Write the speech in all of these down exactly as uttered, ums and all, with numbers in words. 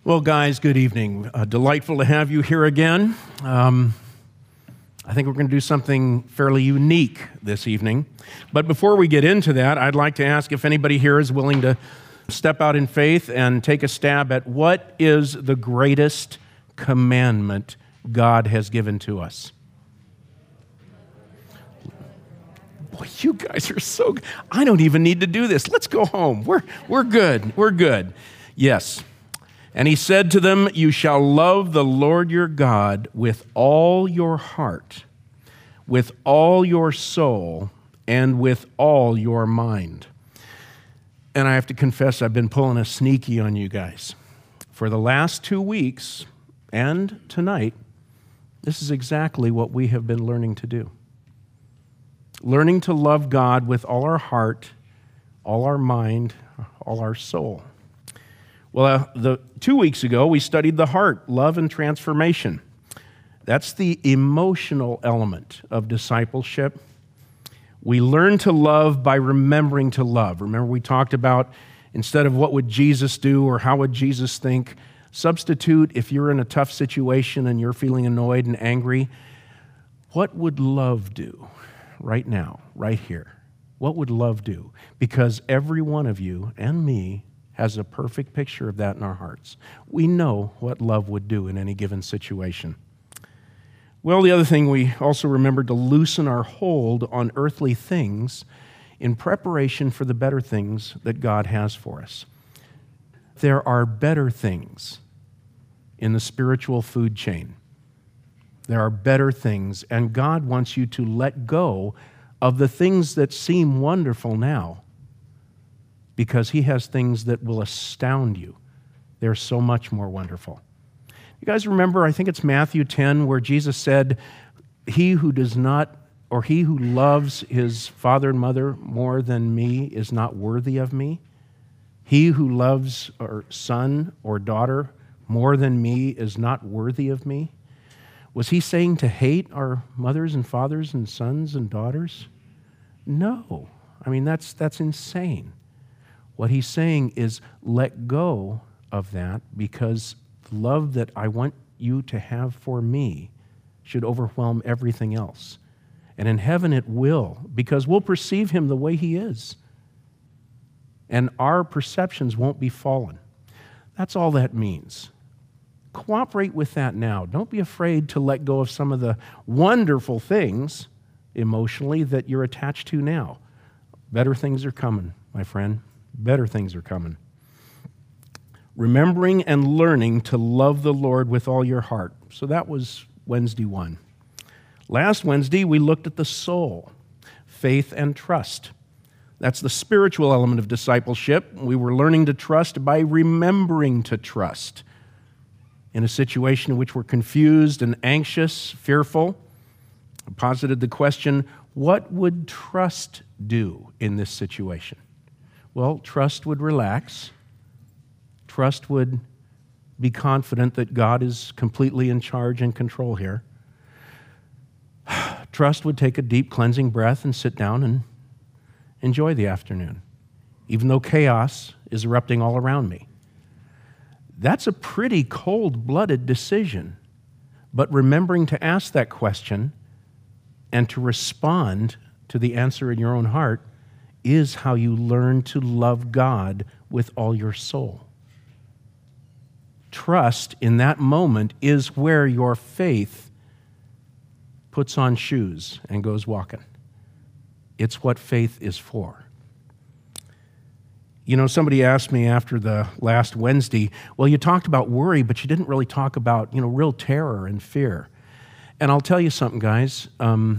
Well, guys, good evening. Uh, delightful to have you here again. Um, I think we're going to do something fairly unique this evening. But before we get into that, I'd like to ask if anybody here is willing to step out in faith and take a stab at what is the greatest commandment God has given to us. Boy, you guys are so good. I don't even need to do this. Let's go home. We're, we're good. We're good. Yes. And he said to them, "You shall love the Lord your God with all your heart, with all your soul, and with all your mind." And I have to confess, I've been pulling a sneaky on you guys. For the last two weeks and tonight, this is exactly what we have been learning to do. Learning to love God with all our heart, all our mind, all our soul. Well, uh, the, two weeks ago, we studied the heart, love, and transformation. That's the emotional element of discipleship. We learn to love by remembering to love. Remember, we talked about instead of what would Jesus do or how would Jesus think, substitute if you're in a tough situation and you're feeling annoyed and angry, what would love do right now, right here? What would love do? Because every one of you and me has a perfect picture of that in our hearts. We know what love would do in any given situation. Well, the other thing, we also remembered to loosen our hold on earthly things in preparation for the better things that God has for us. There are better things in the spiritual food chain. There are better things, and God wants you to let go of the things that seem wonderful now, because he has things that will astound you. They're so much more wonderful. You guys remember, I think it's Matthew ten, where Jesus said, "He who does not, or he who loves his father and mother more than me is not worthy of me. He who loves or son or daughter more than me is not worthy of me." Was he saying to hate our mothers and fathers and sons and daughters? No. I mean, that's that's insane. What he's saying is let go of that, because the love that I want you to have for me should overwhelm everything else. And in heaven it will, because we'll perceive him the way he is. And our perceptions won't be fallen. That's all that means. Cooperate with that now. Don't be afraid to let go of some of the wonderful things emotionally that you're attached to now. Better things are coming, my friend. Better things are coming. Remembering and learning to love the Lord with all your heart. So that was Wednesday one. Last Wednesday, we looked at the soul, faith and trust. That's the spiritual element of discipleship. We were learning to trust by remembering to trust. In a situation in which we're confused and anxious, fearful, I posited the question, what would trust do in this situation? Well, trust would relax. Trust would be confident that God is completely in charge and control here. Trust would take a deep cleansing breath and sit down and enjoy the afternoon, even though chaos is erupting all around me. That's a pretty cold-blooded decision, but remembering to ask that question and to respond to the answer in your own heart is how you learn to love God with all your soul. Trust in that moment is where your faith puts on shoes and goes walking. It's what faith is for. You know, somebody asked me after the last Wednesday, well, you talked about worry, but you didn't really talk about, you know, real terror and fear. And I'll tell you something, guys. Um,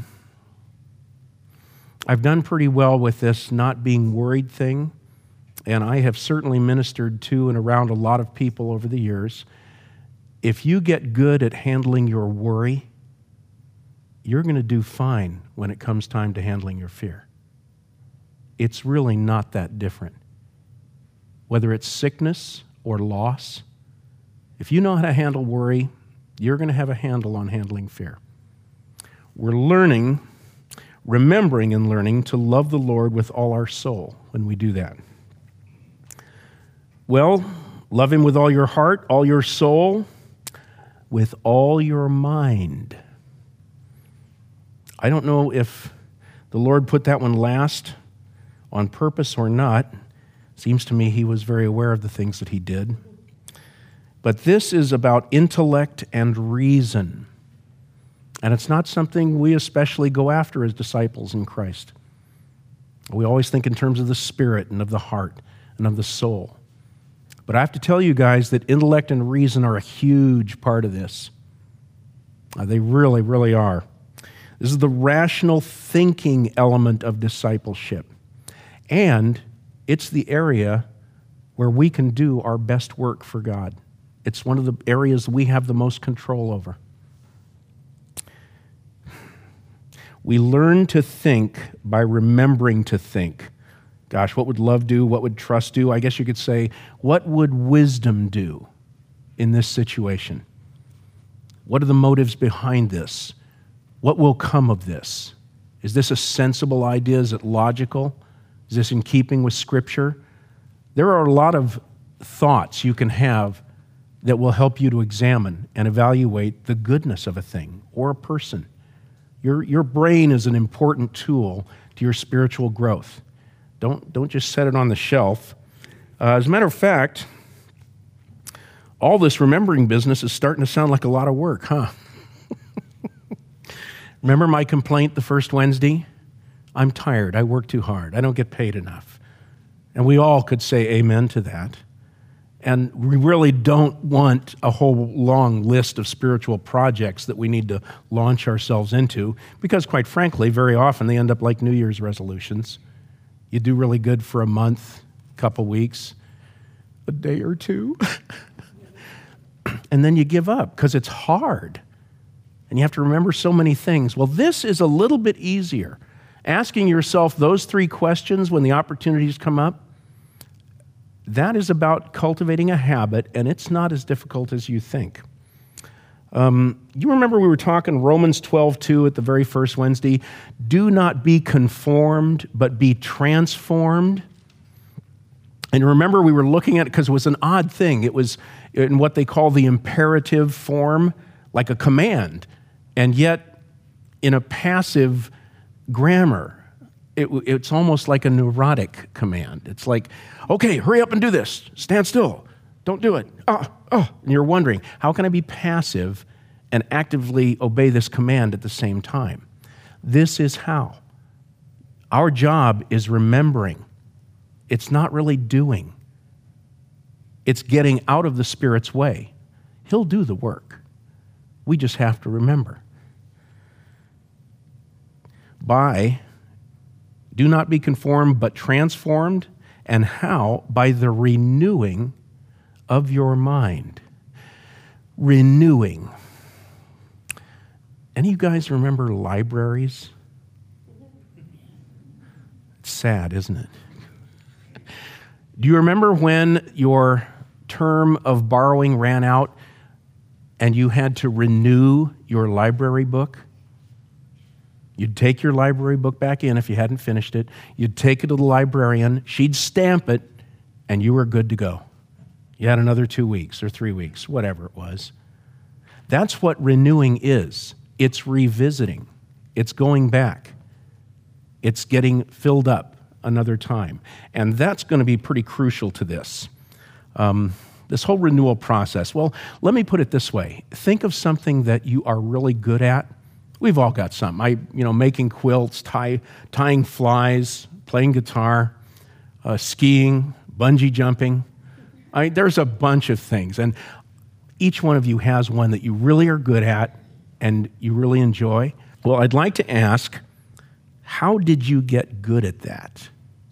I've done pretty well with this not being worried thing, and I have certainly ministered to and around a lot of people over the years. If you get good at handling your worry, you're going to do fine when it comes time to handling your fear. It's really not that different. Whether it's sickness or loss, if you know how to handle worry, you're going to have a handle on handling fear. We're learning, remembering and learning to love the Lord with all our soul when we do that. Well, Love him with all your heart, all your soul, with all your mind. I don't know if the Lord put that one last on purpose or not. Seems to me he was very aware of the things that he did. But this is about intellect and reason. And it's not something we especially go after as disciples in Christ. We always think in terms of the spirit and of the heart and of the soul. But I have to tell you guys that intellect and reason are a huge part of this. Uh, they really, really are. This is the rational thinking element of discipleship. And it's the area where we can do our best work for God. It's one of the areas we have the most control over. We learn to think by remembering to think. Gosh, what would love do? What would trust do? I guess you could say, what would wisdom do in this situation? What are the motives behind this? What will come of this? Is this a sensible idea? Is it logical? Is this in keeping with Scripture? There are a lot of thoughts you can have that will help you to examine and evaluate the goodness of a thing or a person. Your, your brain is an important tool to your spiritual growth. Don't, don't just set it on the shelf. Uh, as a matter of fact, all this remembering business is starting to sound like a lot of work, huh? Remember my complaint the first Wednesday? I'm tired. I work too hard. I don't get paid enough. And we all could say amen to that. And we really don't want a whole long list of spiritual projects that we need to launch ourselves into, because quite frankly, very often they end up like New Year's resolutions. You do really good for a month, a couple weeks, a day or two, and then you give up because it's hard. And you have to remember so many things. Well, this is a little bit easier. Asking yourself those three questions when the opportunities come up, that is about cultivating a habit, and it's not as difficult as you think. Um, you remember we were talking Romans twelve two at the very first Wednesday. Do not be conformed, but be transformed. And remember we were looking at it because it was an odd thing. It was in what they call the imperative form, like a command, and yet in a passive grammar. It, it's almost like a neurotic command. It's like, okay, hurry up and do this. Stand still. Don't do it. Oh, oh. And you're wondering, how can I be passive and actively obey this command at the same time? This is how. Our job is remembering. It's not really doing. It's getting out of the Spirit's way. He'll do the work. We just have to remember. By do not be conformed, but transformed. And how? By the renewing of your mind. Renewing. Any of you guys remember libraries? It's sad, isn't it? Do you remember when your term of borrowing ran out and you had to renew your library book? You'd take your library book back in if you hadn't finished it. You'd take it to the librarian. She'd stamp it, and you were good to go. You had another two weeks or three weeks, whatever it was. That's what renewing is. It's revisiting. It's going back. It's getting filled up another time. And that's going to be pretty crucial to this. Um, this whole renewal process. Well, let me put it this way. Think of something that you are really good at. We've all got some. I, you know, making quilts, tie, tying flies, playing guitar, uh, skiing, bungee jumping. I, there's a bunch of things. And each one of you has one that you really are good at and you really enjoy. Well, I'd like to ask, how did you get good at that?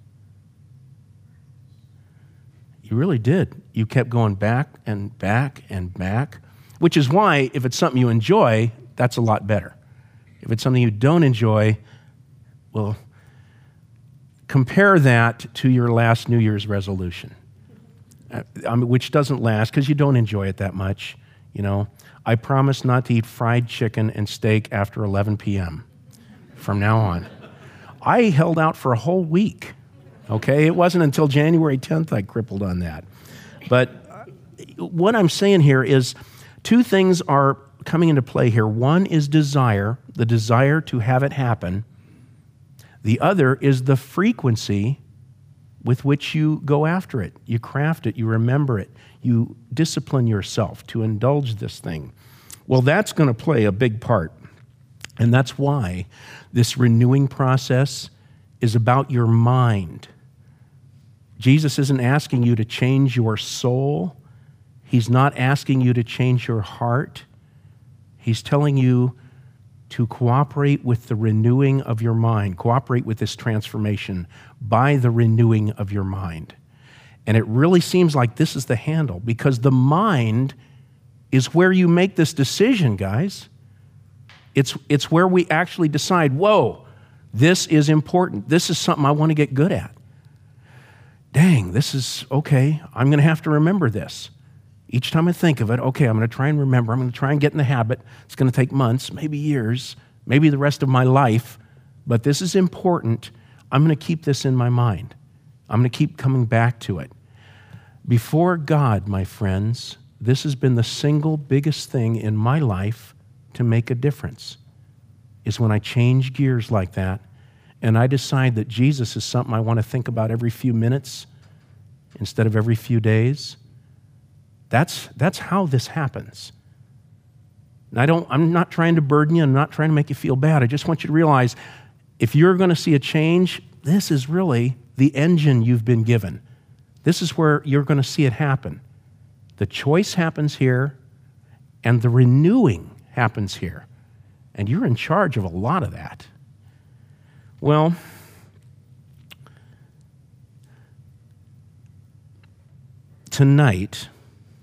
You really did. You kept going back and back and back, which is why if it's something you enjoy, that's a lot better. If it's something you don't enjoy, well, compare that to your last New Year's resolution, uh, I mean, which doesn't last because you don't enjoy it that much. You know, I promise not to eat fried chicken and steak after eleven p.m. from now on. I held out for a whole week, okay? It wasn't until January tenth I crippled on that. But what I'm saying here is two things are coming into play here. One is desire, the desire to have it happen. The other is the frequency with which you go after it. You craft it, you remember it, you discipline yourself to indulge this thing. Well, that's going to play a big part. And that's why this renewing process is about your mind. Jesus isn't asking you to change your soul. He's not asking you to change your heart. He's telling you to cooperate with the renewing of your mind, cooperate with this transformation by the renewing of your mind. And it really seems like this is the handle, because the mind is where you make this decision, guys. It's, it's where we actually decide, whoa, this is important. This is something I want to get good at. Dang, this is, okay, I'm going to have to remember this. Each time I think of it, okay, I'm going to try and remember. I'm going to try and get in the habit. It's going to take months, maybe years, maybe the rest of my life, but this is important. I'm going to keep this in my mind. I'm going to keep coming back to it. Before God, my friends, this has been the single biggest thing in my life to make a difference, is when I change gears like that and I decide that Jesus is something I want to think about every few minutes instead of every few days. That's, that's how this happens. And I don't, I'm not trying to burden you. I'm not trying to make you feel bad. I just want you to realize if you're going to see a change, this is really the engine you've been given. This is where you're going to see it happen. The choice happens here, and the renewing happens here. And you're in charge of a lot of that. Well, tonight,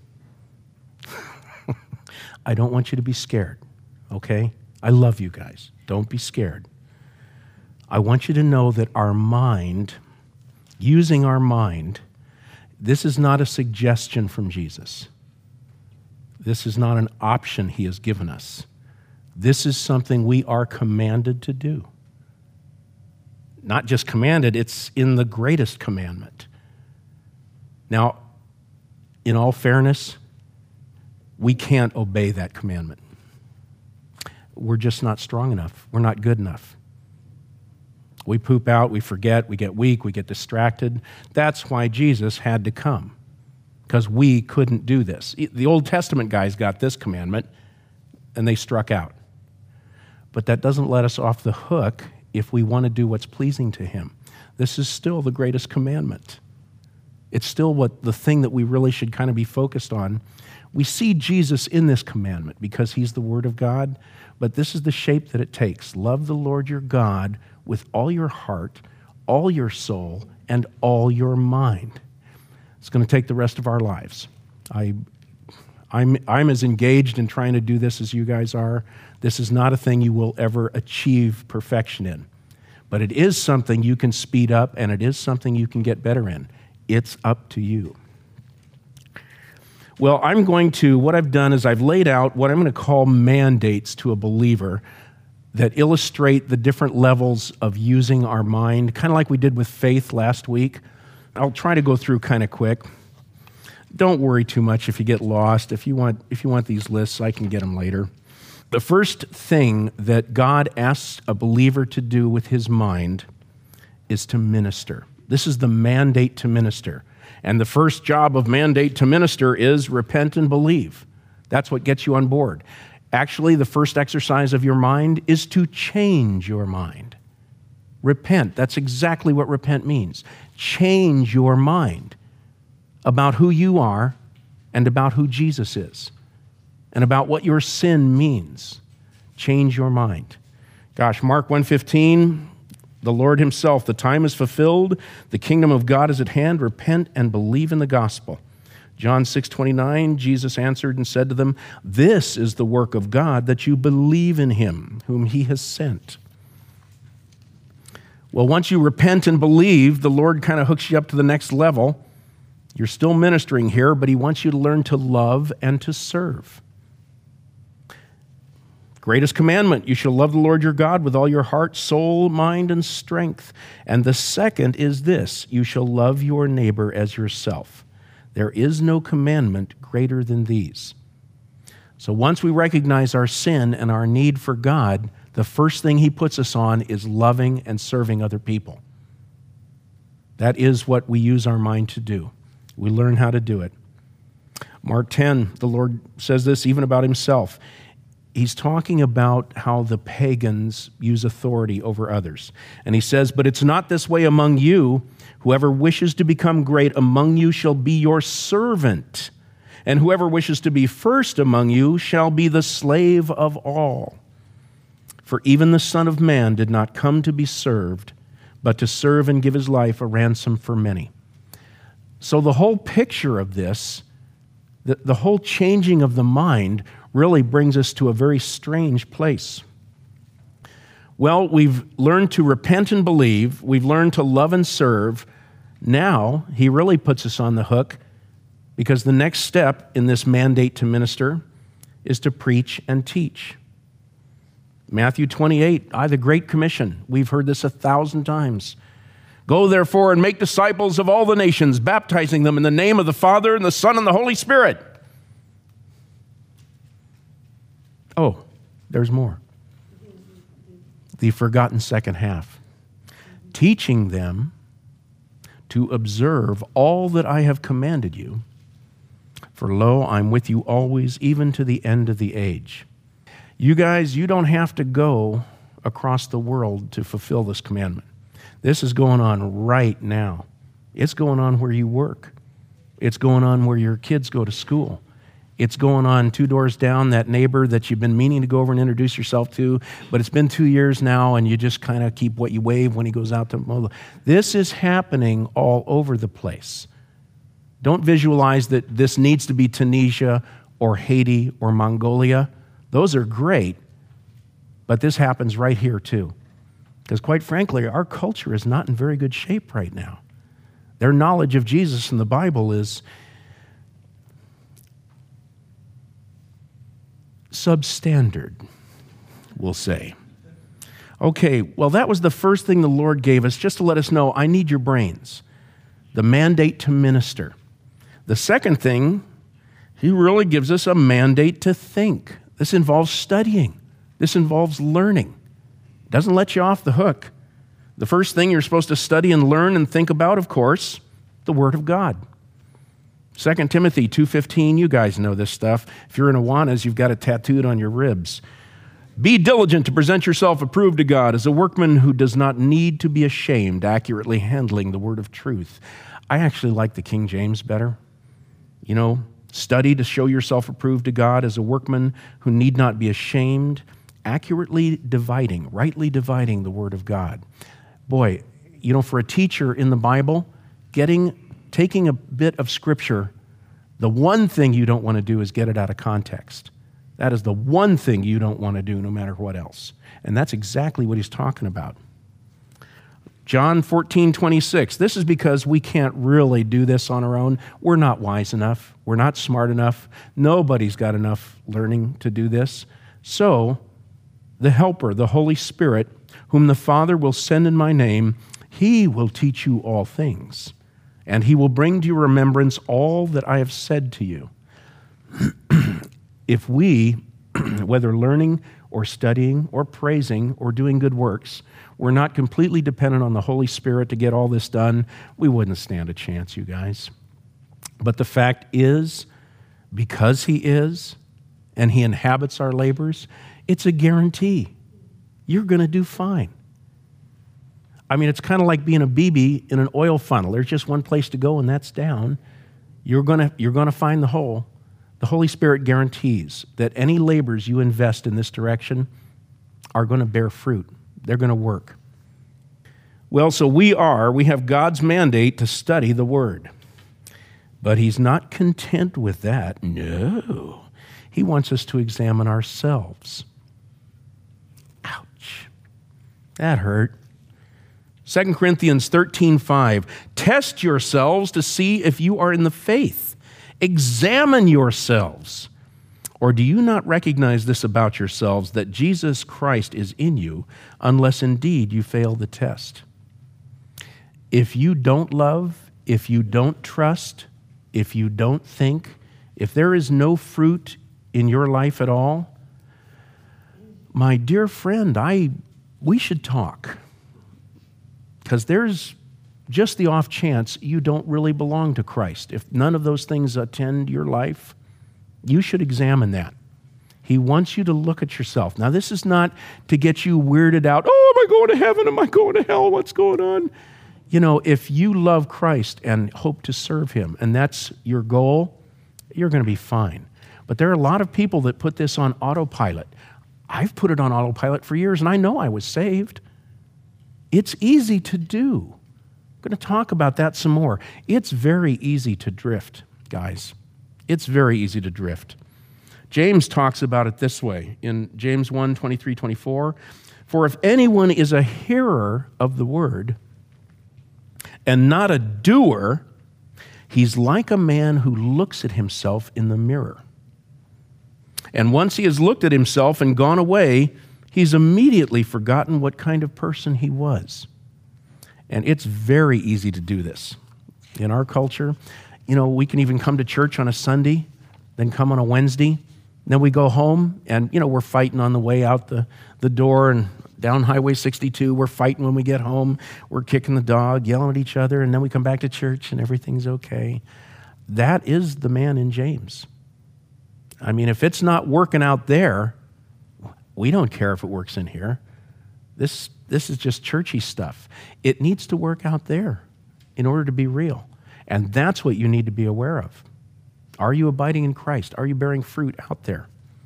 I don't want you to be scared, okay? I love you guys. Don't be scared. I want you to know that our mind, using our mind, this is not a suggestion from Jesus. This is not an option he has given us. This is something we are commanded to do. Not just commanded, it's in the greatest commandment. Now, in all fairness, we can't obey that commandment. We're just not strong enough. We're not good enough. We poop out, we forget, we get weak, we get distracted. That's why Jesus had to come, because we couldn't do this. The Old Testament guys got this commandment, and they struck out. But that doesn't let us off the hook if we want to do what's pleasing to him. This is still the greatest commandment. It's still what the thing that we really should kind of be focused on. We see Jesus in this commandment because he's the Word of God, but this is the shape that it takes. Love the Lord your God with all your heart, all your soul, and all your mind. It's going to take the rest of our lives. I, I'm, I'm as engaged in trying to do this as you guys are. This is not a thing you will ever achieve perfection in, but it is something you can speed up, and it is something you can get better in. It's up to you. Well, I'm going to, what I've done is I've laid out what I'm going to call mandates to a believer that illustrate the different levels of using our mind, kind of like we did with faith last week. I'll try to go through kind of quick. Don't worry too much if you get lost. If you want, if you want these lists, I can get them later. The first thing that God asks a believer to do with his mind is to minister. This is the mandate to minister. And the first job of mandate to minister is repent and believe. That's what gets you on board. Actually, the first exercise of your mind is to change your mind. Repent, that's exactly what repent means. Change your mind about who you are and about who Jesus is and about what your sin means. Change your mind. Gosh, Mark one fifteen, the Lord himself, the time is fulfilled, the kingdom of God is at hand, repent and believe in the gospel. John six twenty-nine, Jesus answered and said to them, this is the work of God, that you believe in him whom he has sent. Well, once you repent and believe, the Lord kind of hooks you up to the next level. You're still ministering here, but he wants you to learn to love and to serve. Greatest commandment, you shall love the Lord your God with all your heart, soul, mind, and strength. And the second is this, you shall love your neighbor as yourself. There is no commandment greater than these. So once we recognize our sin and our need for God, the first thing he puts us on is loving and serving other people. That is what we use our mind to do. We learn how to do it. Mark ten, the Lord says this even about himself. He's talking about how the pagans use authority over others. And he says, but it's not this way among you. Whoever wishes to become great among you shall be your servant. And whoever wishes to be first among you shall be the slave of all. For even the Son of Man did not come to be served, but to serve and give his life a ransom for many. So the whole picture of this, the, the whole changing of the mind, really brings us to a very strange place. Well, we've learned to repent and believe. We've learned to love and serve. Now, he really puts us on the hook because the next step in this mandate to minister is to preach and teach. Matthew twenty-eight, I, the Great Commission. We've heard this a thousand times. Go, therefore, and make disciples of all the nations, baptizing them in the name of the Father and the Son and the Holy Spirit. Oh, there's more. The forgotten second half. Teaching them to observe all that I have commanded you. For lo, I'm with you always, even to the end of the age. You guys, you don't have to go across the world to fulfill this commandment. This is going on right now. It's going on where you work. It's going on where your kids go to school. It's going on two doors down, that neighbor that you've been meaning to go over and introduce yourself to, but it's been two years now, and you just kind of keep what you wave when he goes out to mow. This is happening all over the place. Don't visualize that this needs to be Tunisia or Haiti or Mongolia. Those are great, but this happens right here too. Because quite frankly, our culture is not in very good shape right now. Their knowledge of Jesus and the Bible is substandard, we'll say. Okay, well, that was the first thing the Lord gave us, just to let us know, I need your brains. The mandate to minister. The second thing, he really gives us a mandate to think. This involves studying. This involves learning. It doesn't let you off the hook. The first thing you're supposed to study and learn and think about, of course, the Word of God. Second Timothy two fifteen, you guys know this stuff. If you're in Awanas, you've got it tattooed on your ribs. Be diligent to present yourself approved to God as a workman who does not need to be ashamed, accurately handling the word of truth. I actually like the King James better. You know, study to show yourself approved to God as a workman who need not be ashamed, accurately dividing, rightly dividing the word of God. Boy, you know, for a teacher in the Bible, getting taking a bit of Scripture, the one thing you don't want to do is get it out of context. That is the one thing you don't want to do no matter what else. And that's exactly what he's talking about. John fourteen twenty-six, this is because we can't really do this on our own. We're not wise enough. We're not smart enough. Nobody's got enough learning to do this. So, the Helper, the Holy Spirit, whom the Father will send in my name, he will teach you all things. And he will bring to your remembrance all that I have said to you. If we, whether learning or studying or praising or doing good works, were not completely dependent on the Holy Spirit to get all this done, we wouldn't stand a chance, you guys. But the fact is, because he is, and he inhabits our labors, it's a guarantee. You're going to do fine. I mean, it's kind of like being a B B in an oil funnel. There's just one place to go, and that's down. You're going to, you're going to find the hole. The Holy Spirit guarantees that any labors you invest in this direction are going to bear fruit. They're going to work. Well, so we are, we have God's mandate to study the Word. But he's not content with that. No. He wants us to examine ourselves. Ouch. That hurt. Second Corinthians thirteen five, test yourselves to see if you are in the faith. Examine yourselves. Or do you not recognize this about yourselves, that Jesus Christ is in you, unless indeed you fail the test? If you don't love, if you don't trust, if you don't think, if there is no fruit in your life at all, my dear friend, I we should talk. Because there's just the off chance you don't really belong to Christ. If none of those things attend your life, you should examine that. He wants you to look at yourself. Now, this is not to get you weirded out. Oh, am I going to heaven? Am I going to hell? What's going on? You know, if you love Christ and hope to serve him, and that's your goal, you're going to be fine. But there are a lot of people that put this on autopilot. I've put it on autopilot for years, and I know I was saved. It's easy to do. I'm going to talk about that some more. It's very easy to drift, guys. It's very easy to drift. James talks about it this way in James one, twenty-three, twenty-four. For if anyone is a hearer of the word and not a doer, he's like a man who looks at himself in the mirror. And once he has looked at himself and gone away, he's immediately forgotten what kind of person he was. And it's very easy to do this. In our culture, you know, we can even come to church on a Sunday, then come on a Wednesday, then we go home, and, you know, we're fighting on the way out the, the door and down Highway sixty-two. We're fighting when we get home. We're kicking the dog, yelling at each other, and then we come back to church and everything's okay. That is the man in James. I mean, if it's not working out there, we don't care if it works in here. This, this is just churchy stuff. It needs to work out there in order to be real. And that's what you need to be aware of. Are you abiding in Christ? Are you bearing fruit out there?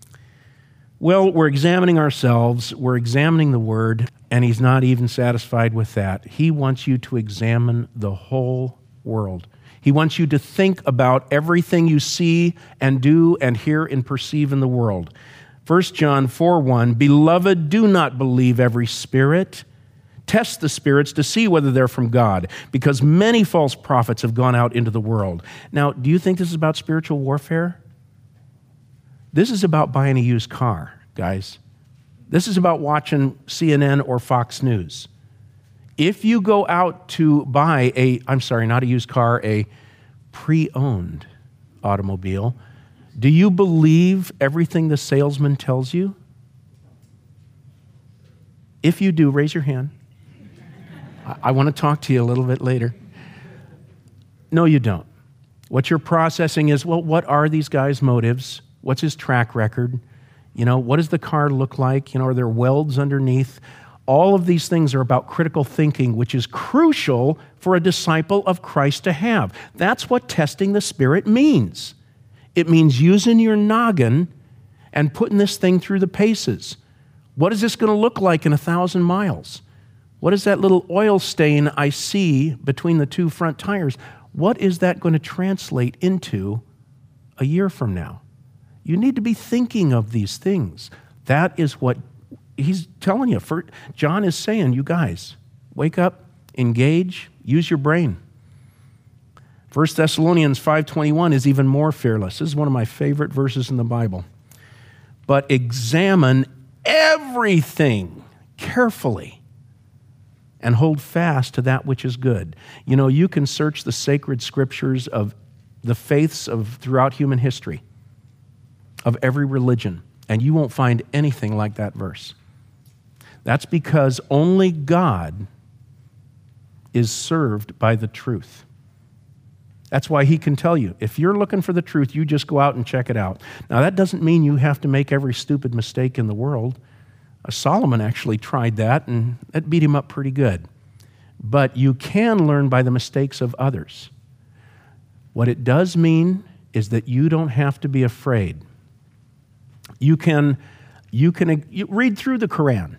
Well, we're examining ourselves. We're examining the Word, and he's not even satisfied with that. He wants you to examine the whole world. He wants you to think about everything you see and do and hear and perceive in the world. First John four one, Beloved, do not believe every spirit. Test the spirits to see whether they're from God, because many false prophets have gone out into the world. Now, do you think this is about spiritual warfare? This is about buying a used car, guys. This is about watching C N N or Fox News. If you go out to buy a, I'm sorry, not a used car, a pre-owned automobile, do you believe everything the salesman tells you? If you do, raise your hand. I want to talk to you a little bit later. No, you don't. What you're processing is, well, what are these guys' motives? What's his track record? You know, what does the car look like? You know, are there welds underneath? All of these things are about critical thinking, which is crucial for a disciple of Christ to have. That's what testing the Spirit means. It means using your noggin and putting this thing through the paces. What is this going to look like in a thousand miles? What is that little oil stain I see between the two front tires? What is that going to translate into a year from now? You need to be thinking of these things. That is what he's telling you. For, John is saying, you guys, wake up, engage, use your brain. First Thessalonians five twenty-one is even more fearless. This is one of my favorite verses in the Bible. But examine everything carefully and hold fast to that which is good. You know, you can search the sacred scriptures of the faiths of throughout human history, of every religion, and you won't find anything like that verse. That's because only God is served by the truth. That's why he can tell you, if you're looking for the truth, you just go out and check it out. Now, that doesn't mean you have to make every stupid mistake in the world. Uh, Solomon actually tried that, and that beat him up pretty good. But you can learn by the mistakes of others. What it does mean is that you don't have to be afraid. You can, you can you read through the Quran.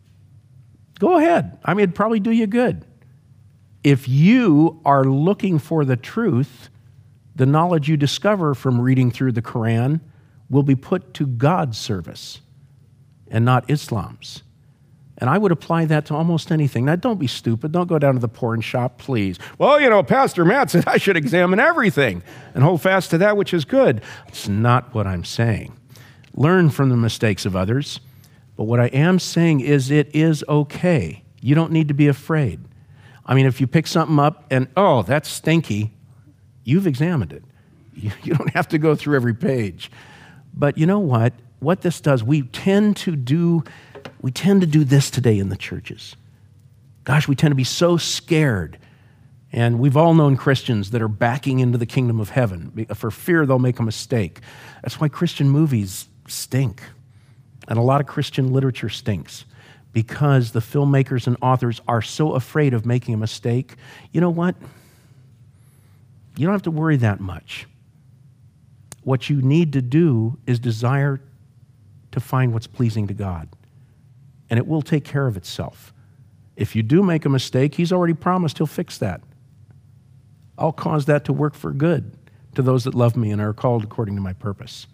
Go ahead. I mean, it'd probably do you good. If you are looking for the truth, the knowledge you discover from reading through the Quran will be put to God's service and not Islam's. And I would apply that to almost anything. Now, don't be stupid. Don't go down to the porn shop, please. Well, you know, Pastor Matt said I should examine everything and hold fast to that which is good. It's not what I'm saying. Learn from the mistakes of others. But what I am saying is it is okay. You don't need to be afraid. I mean, if you pick something up and, oh, that's stinky, you've examined it. You, you don't have to go through every page. But you know what? What this does, we tend to do, we tend to do this today in the churches. Gosh, we tend to be so scared. And we've all known Christians that are backing into the kingdom of heaven for fear they'll make a mistake. That's why Christian movies stink. And a lot of Christian literature stinks, because the filmmakers and authors are so afraid of making a mistake. You know what? You don't have to worry that much. What you need to do is desire to find what's pleasing to God, and it will take care of itself. If you do make a mistake, he's already promised he'll fix that. I'll cause that to work for good to those that love me and are called according to my purpose.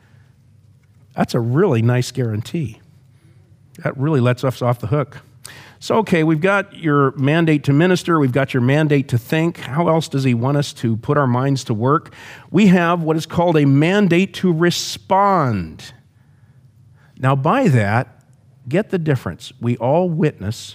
That's a really nice guarantee. That really lets us off the hook. So, okay, we've got your mandate to minister. We've got your mandate to think. How else does he want us to put our minds to work? We have what is called a mandate to respond. Now, by that, get the difference. We all witness.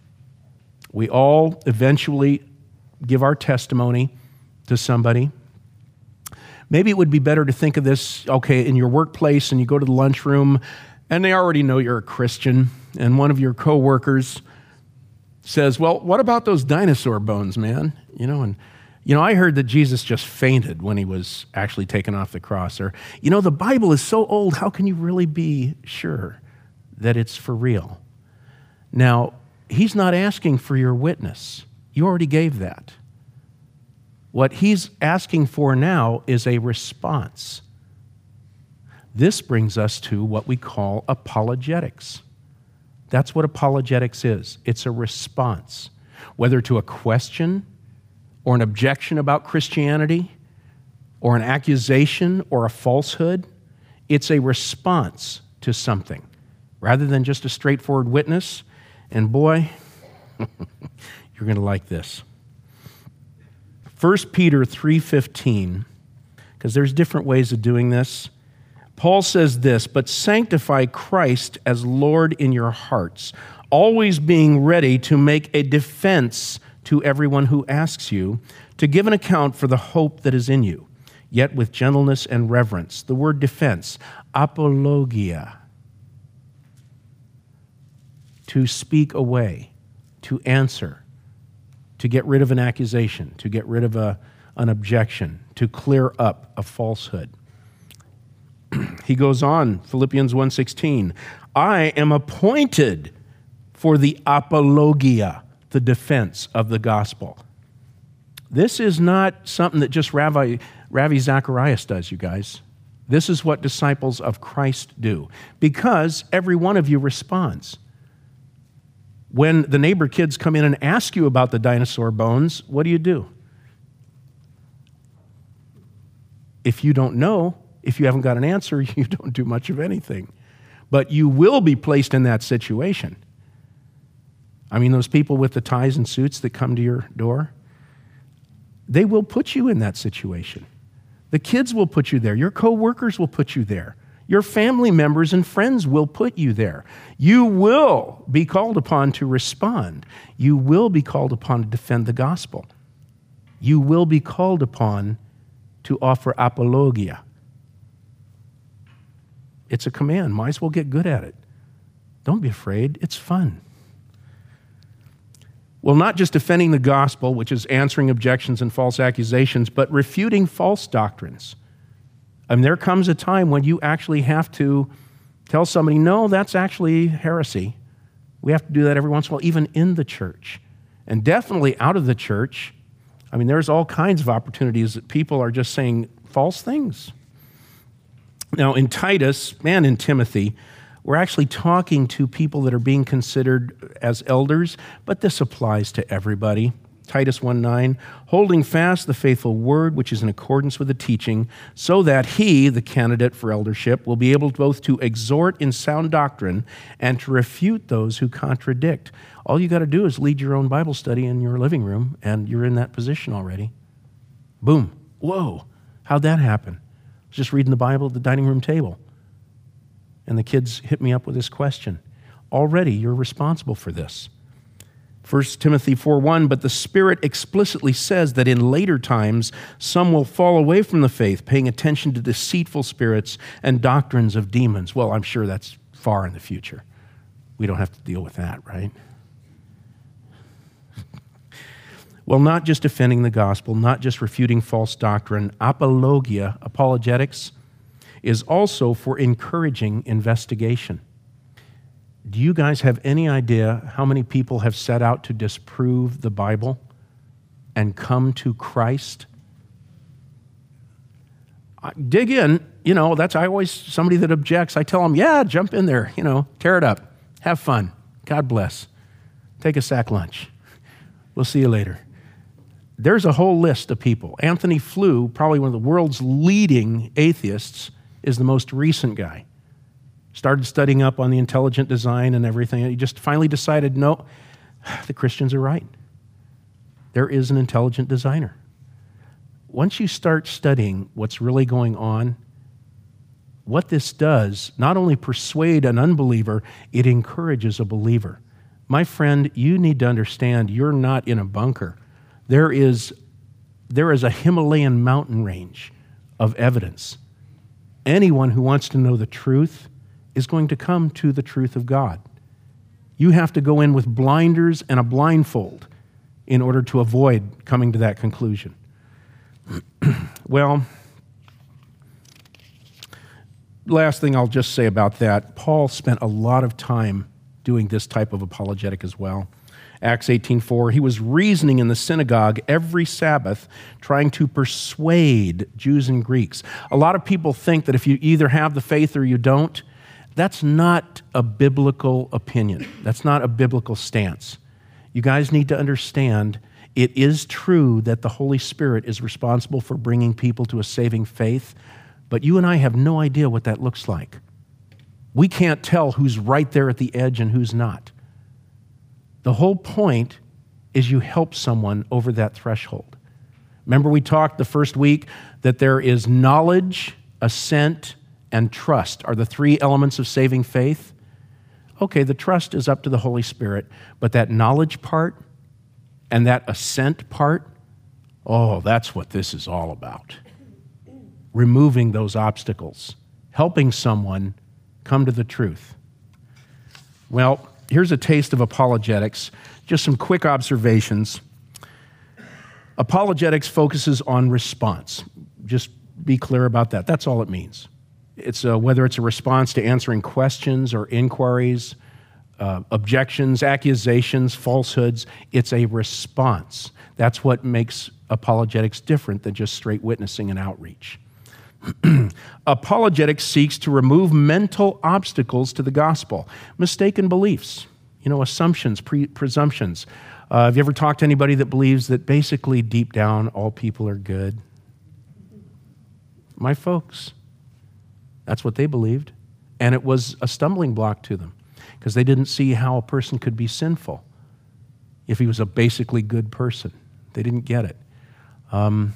We all eventually give our testimony to somebody. Maybe it would be better to think of this, okay, in your workplace, and you go to the lunchroom, and they already know you're a Christian, and one of your coworkers says, well, what about those dinosaur bones, man? You know, and, you know, I heard that Jesus just fainted when he was actually taken off the cross. Or, you know, the Bible is so old, how can you really be sure that it's for real? Now, he's not asking for your witness. You already gave that. What he's asking for now is a response. This brings us to what we call apologetics. That's what apologetics is. It's a response, whether to a question or an objection about Christianity or an accusation or a falsehood. It's a response to something rather than just a straightforward witness. And boy, you're going to like this. First Peter three fifteen, because there's different ways of doing this. Paul says this, but sanctify Christ as Lord in your hearts, always being ready to make a defense to everyone who asks you, to give an account for the hope that is in you, yet with gentleness and reverence. The word defense, apologia, to speak away, to answer, to get rid of an accusation, to get rid of a, an objection, to clear up a falsehood. He goes on, Philippians one sixteen, I am appointed for the apologia, the defense of the gospel. This is not something that just Ravi, Ravi Zacharias does, you guys. This is what disciples of Christ do, because every one of you responds. When the neighbor kids come in and ask you about the dinosaur bones, what do you do? If you don't know, if you haven't got an answer, you don't do much of anything. But you will be placed in that situation. I mean, those people with the ties and suits that come to your door, they will put you in that situation. The kids will put you there. Your coworkers will put you there. Your family members and friends will put you there. You will be called upon to respond. You will be called upon to defend the gospel. You will be called upon to offer apologia. It's a command. Might as well get good at it. Don't be afraid. It's fun. Well, not just defending the gospel, which is answering objections and false accusations, but refuting false doctrines. I mean, there comes a time when you actually have to tell somebody, no, that's actually heresy. We have to do that every once in a while, even in the church. And definitely out of the church. I mean, there's all kinds of opportunities that people are just saying false things. Now, in Titus and in Timothy, we're actually talking to people that are being considered as elders, but this applies to everybody. Titus one nine, holding fast the faithful word which is in accordance with the teaching, so that he, the candidate for eldership, will be able both to exhort in sound doctrine and to refute those who contradict. All you got to do is lead your own Bible study in your living room, and you're in that position already. Boom. Whoa. How'd that happen? I was just reading the Bible at the dining room table, and the kids hit me up with this question. Already, you're responsible for this. First Timothy four one, but the Spirit explicitly says that in later times some will fall away from the faith, paying attention to deceitful spirits and doctrines of demons. Well, I'm sure that's far in the future. We don't have to deal with that, right? Well, not just defending the gospel, not just refuting false doctrine, apologia, apologetics, is also for encouraging investigation. Do you guys have any idea how many people have set out to disprove the Bible and come to Christ? Dig in, you know, that's, I always, somebody that objects, I tell them, yeah, jump in there, you know, tear it up, have fun, God bless, take a sack lunch, we'll see you later. There's a whole list of people. Anthony Flew, probably one of the world's leading atheists, is the most recent guy. Started studying up on the intelligent design and everything. He just finally decided, no, the Christians are right. There is an intelligent designer. Once you start studying what's really going on, what this does, not only persuade an unbeliever, it encourages a believer. My friend, you need to understand you're not in a bunker. There is, there is a Himalayan mountain range of evidence. Anyone who wants to know the truth is going to come to the truth of God. You have to go in with blinders and a blindfold in order to avoid coming to that conclusion. Well, last thing I'll just say about that, Paul spent a lot of time doing this type of apologetic as well. Acts eighteen four, he was reasoning in the synagogue every Sabbath, trying to persuade Jews and Greeks. A lot of people think that if you either have the faith or you don't, that's not a biblical opinion. That's not a biblical stance. You guys need to understand it is true that the Holy Spirit is responsible for bringing people to a saving faith, but you and I have no idea what that looks like. We can't tell who's right there at the edge and who's not. The whole point is you help someone over that threshold. Remember we talked the first week that there is knowledge, assent, and trust are the three elements of saving faith. Okay, the trust is up to the Holy Spirit, but that knowledge part and that assent part, oh, that's what this is all about. Removing those obstacles, helping someone come to the truth. Well, here's a taste of apologetics, just some quick observations. Apologetics focuses on response. Just be clear about that. That's all it means. It's a, whether it's a response to answering questions or inquiries, uh, objections, accusations, falsehoods, it's a response. That's what makes apologetics different than just straight witnessing and outreach. Apologetics seeks to remove mental obstacles to the gospel, mistaken beliefs, you know, assumptions, pre- presumptions. Uh, have you ever talked to anybody that believes that basically deep down all people are good? My folks, that's what they believed. And it was a stumbling block to them because they didn't see how a person could be sinful if he was a basically good person. They didn't get it. Um,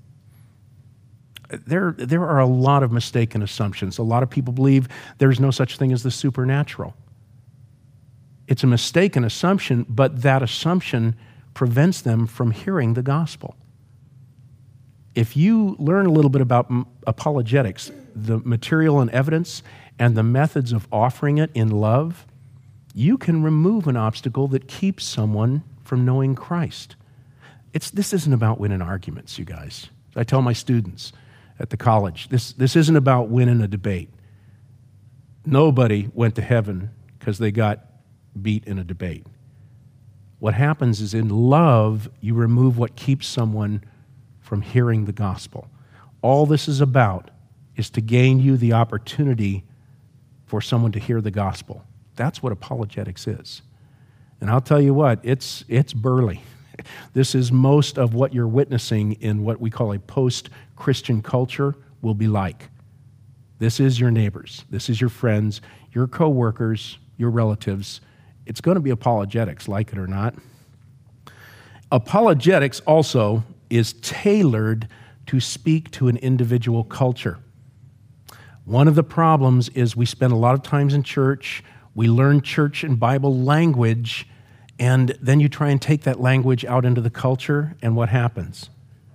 There, there are a lot of mistaken assumptions. A lot of people believe there's no such thing as the supernatural. It's a mistaken assumption, but that assumption prevents them from hearing the gospel. If you learn a little bit about apologetics, the material and evidence and the methods of offering it in love, you can remove an obstacle that keeps someone from knowing Christ. It's, this isn't about winning arguments, you guys. I tell my students at the college, this, this isn't about winning a debate. Nobody went to heaven because they got beat in a debate. What happens is in love, you remove what keeps someone from hearing the gospel. All this is about is to gain you the opportunity for someone to hear the gospel. That's what apologetics is. And I'll tell you what, it's, it's burly. This is most of what you're witnessing in what we call a post-Christian culture will be like. This is your neighbors. This is your friends, your coworkers, your relatives. It's going to be apologetics, like it or not. Apologetics also is tailored to speak to an individual culture. One of the problems is we spend a lot of times in church, we learn church and Bible language, And then you try and take that language out into the culture, and what happens?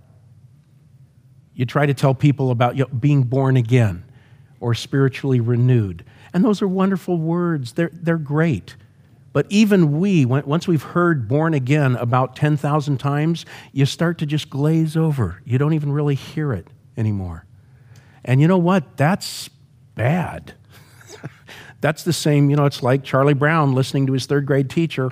You try to tell people about you know, being born again or spiritually renewed. And those are wonderful words. They're, they're great. But even we, once we've heard born again about ten thousand times, you start to just glaze over. You don't even really hear it anymore. And you know what? That's bad. That's the same, you know, it's like Charlie Brown listening to his third grade teacher.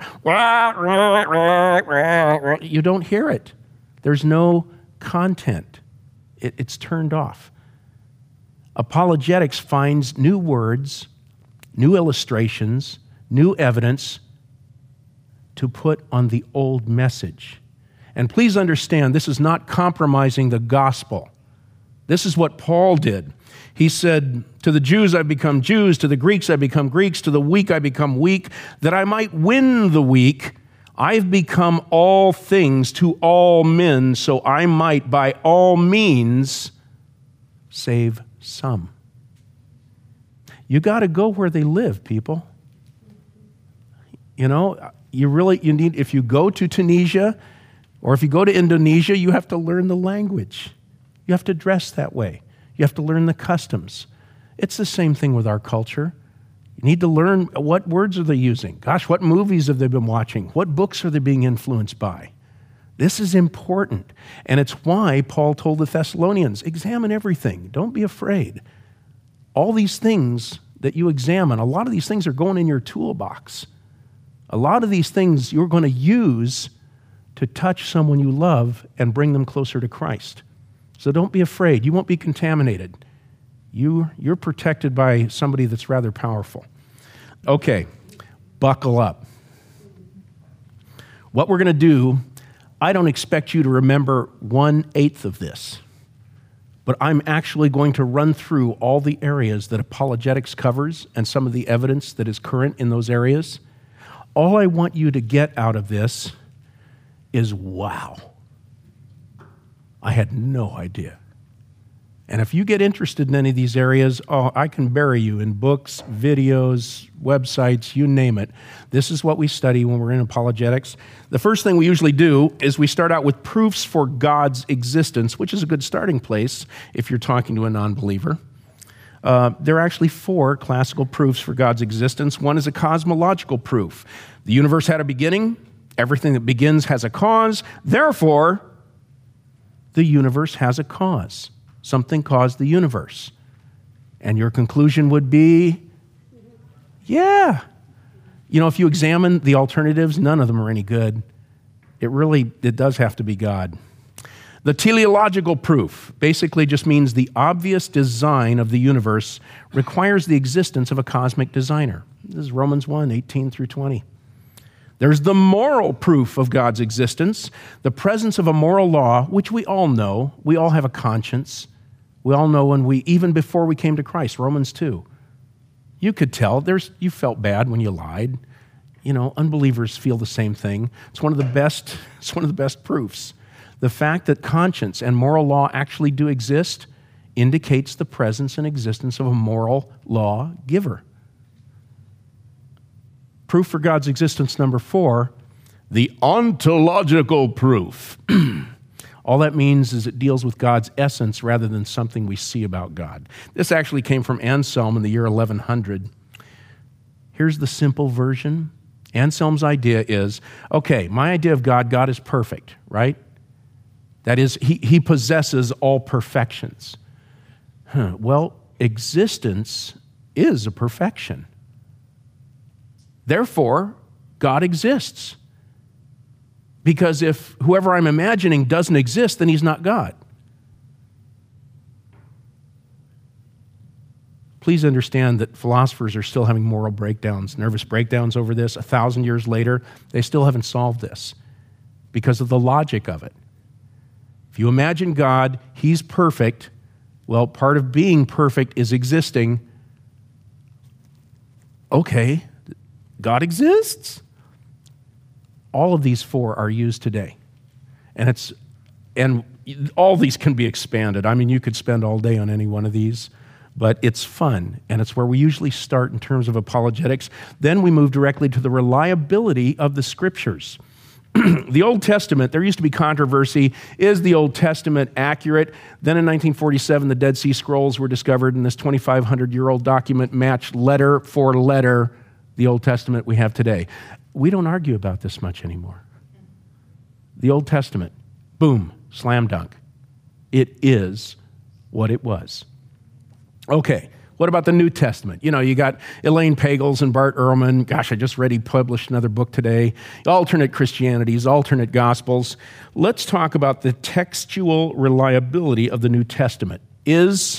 You don't hear it. There's no content. It, it's turned off. Apologetics finds new words, new illustrations, new evidence to put on the old message. And please understand, this is not compromising the gospel. This is what Paul did. He said, to the Jews I become Jews, to the Greeks I become Greeks, to the weak I become weak, that I might win the weak. I've become all things to all men, so I might by all means save some. You got to go where they live, people. You know, you really, you need, if you go to Tunisia or if you go to Indonesia, you have to learn the language. You have to dress that way. You have to learn the customs. It's the same thing with our culture. You need to learn what words are they using. Gosh, what movies have they been watching? What books are they being influenced by? This is important. And it's why Paul told the Thessalonians, examine everything. Don't be afraid. All these things that you examine, a lot of these things are going in your toolbox. A lot of these things you're going to use to touch someone you love and bring them closer to Christ. So don't be afraid. You won't be contaminated. You, you're protected by somebody that's rather powerful. Okay, buckle up. What we're going to do, I don't expect you to remember one-eighth of this, but I'm actually going to run through all the areas that apologetics covers and some of the evidence that is current in those areas. All I want you to get out of this is, wow. I had no idea. And if you get interested in any of these areas, oh, I can bury you in books, videos, websites, you name it. This is what we study when we're in apologetics. The first thing we usually do is we start out with proofs for God's existence, which is a good starting place if you're talking to a non-believer. Uh, there are actually four classical proofs for God's existence. One is a cosmological proof. The universe had a beginning. Everything that begins has a cause. Therefore, the universe has a cause. Something caused the universe. And your conclusion would be, yeah. You know, if you examine the alternatives, none of them are any good. It really, it does have to be God. The teleological proof basically just means the obvious design of the universe requires the existence of a cosmic designer. This is Romans one, eighteen through twenty. There's the moral proof of God's existence, the presence of a moral law, which we all know. We all have a conscience. We all know when we, even before we came to Christ, Romans two. You could tell, there's, you felt bad when you lied. You know, unbelievers feel the same thing. It's one of the best, it's one of the best proofs. The fact that conscience and moral law actually do exist indicates the presence and existence of a moral law giver. Proof for God's existence number four, the ontological proof. All that means is it deals with God's essence rather than something we see about God. This actually came from Anselm in the year eleven hundred. Here's the simple version. Anselm's idea is, okay, my idea of God, God is perfect, right? That is, he, he possesses all perfections. Huh. Well, existence is a perfection. Therefore, God exists. Because if whoever I'm imagining doesn't exist, then he's not God. Please understand that philosophers are still having moral breakdowns, nervous breakdowns over this. A thousand years later, they still haven't solved this because of the logic of it. If you imagine God, he's perfect. Well, part of being perfect is existing. Okay. God exists. All of these four are used today. And it's and all these can be expanded. I mean, you could spend all day on any one of these. but it's fun, and it's where we usually start in terms of apologetics. Then we move directly to the reliability of the Scriptures. The Old Testament, there used to be controversy. Is the Old Testament accurate? Then in nineteen forty-seven, the Dead Sea Scrolls were discovered, and this twenty-five hundred year old document matched letter for letter the Old Testament we have today. We don't argue about this much anymore. The Old Testament, boom, slam dunk. It is what it was. Okay, what about the New Testament? You know, you got Elaine Pagels and Bart Ehrman. Gosh, I just read he published another book today. Alternate Christianities, alternate gospels. Let's talk about the textual reliability of the New Testament. Is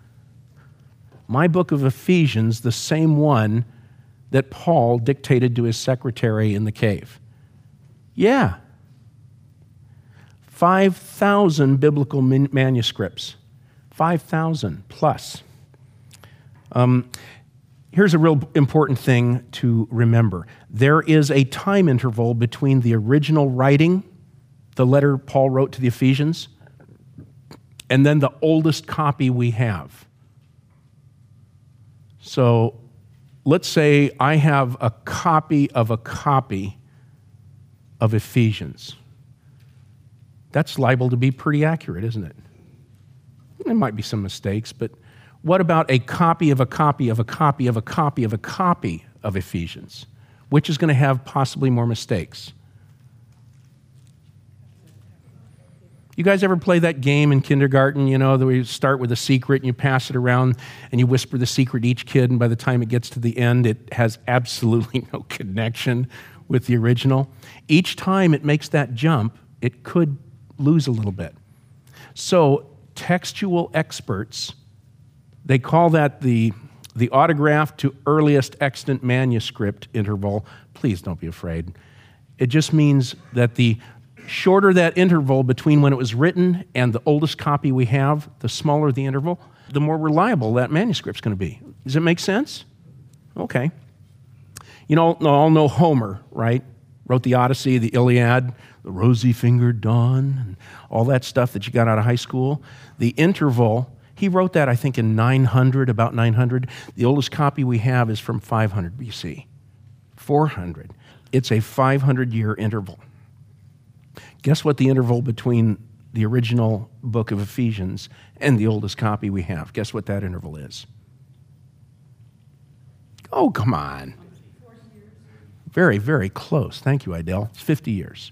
my book of Ephesians the same one that Paul dictated to his secretary in the cave? Yeah. five thousand biblical man- manuscripts. five thousand plus. Um, here's a real important thing to remember. There is a time interval between the original writing, the letter Paul wrote to the Ephesians, and then the oldest copy we have. So let's say I have a copy of a copy of Ephesians. That's liable to be pretty accurate, isn't it? There might be some mistakes, but what about a copy of a copy of a copy of a copy of a copy of Ephesians? Which is going to have possibly more mistakes? You guys ever play that game in kindergarten, you know, that we start with a secret and you pass it around and you whisper the secret to each kid, and by the time it gets to the end, it has absolutely no connection with the original? Each time it makes that jump, it could lose a little bit. So textual experts, they call that the, the autograph to earliest extant manuscript interval. Please don't be afraid. It just means that the shorter that interval between when it was written and the oldest copy we have, the smaller the interval, the more reliable that manuscript's going to be. Does it make sense? Okay. You know, all know Homer, right? Wrote the Odyssey, the Iliad, the rosy-fingered dawn, and all that stuff that you got out of high school. The interval, he wrote that, I think, in nine hundred, about nine hundred. The oldest copy we have is from five hundred B C, four hundred. It's a five hundred year interval. Guess what the interval between the original book of Ephesians and the oldest copy we have? Guess what that interval is? Oh, come on. Very, very close. Thank you, Idell. It's fifty years.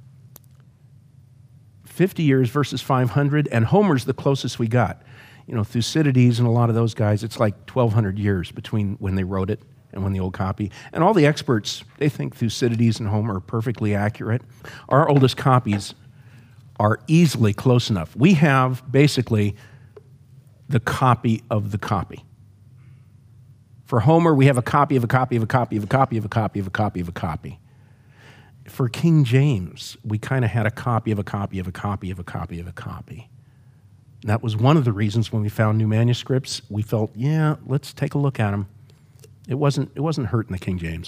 fifty years versus five hundred, and Homer's the closest we got. You know, Thucydides and a lot of those guys, it's like twelve hundred years between when they wrote it and when the old copy. And all the experts, they think Thucydides and Homer are perfectly accurate. Our oldest copies are easily close enough. We have basically the copy of the copy. For Homer, we have a copy of a copy of a copy of a copy of a copy of a copy of a copy. For King James, we kind of had a copy of a copy of a copy of a copy of a copy. And that was one of the reasons when we found new manuscripts, we felt, yeah, let's take a look at them. It wasn't, it wasn't hurting the King James.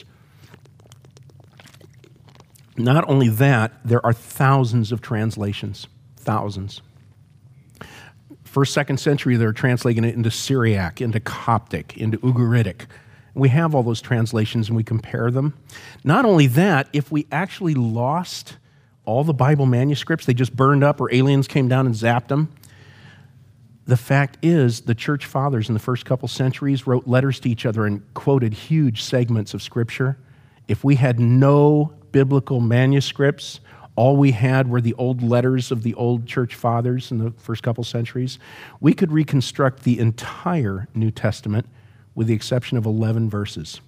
Not only that, there are thousands of translations, thousands. First, second century, they're translating it into Syriac, into Coptic, into Ugaritic. We have all those translations and we compare them. Not only that, if we actually lost all the Bible manuscripts, they just burned up or aliens came down and zapped them, the fact is the church fathers in the first couple centuries wrote letters to each other and quoted huge segments of Scripture. If we had no biblical manuscripts, all we had were the old letters of the old church fathers in the first couple centuries, we could reconstruct the entire New Testament with the exception of eleven verses.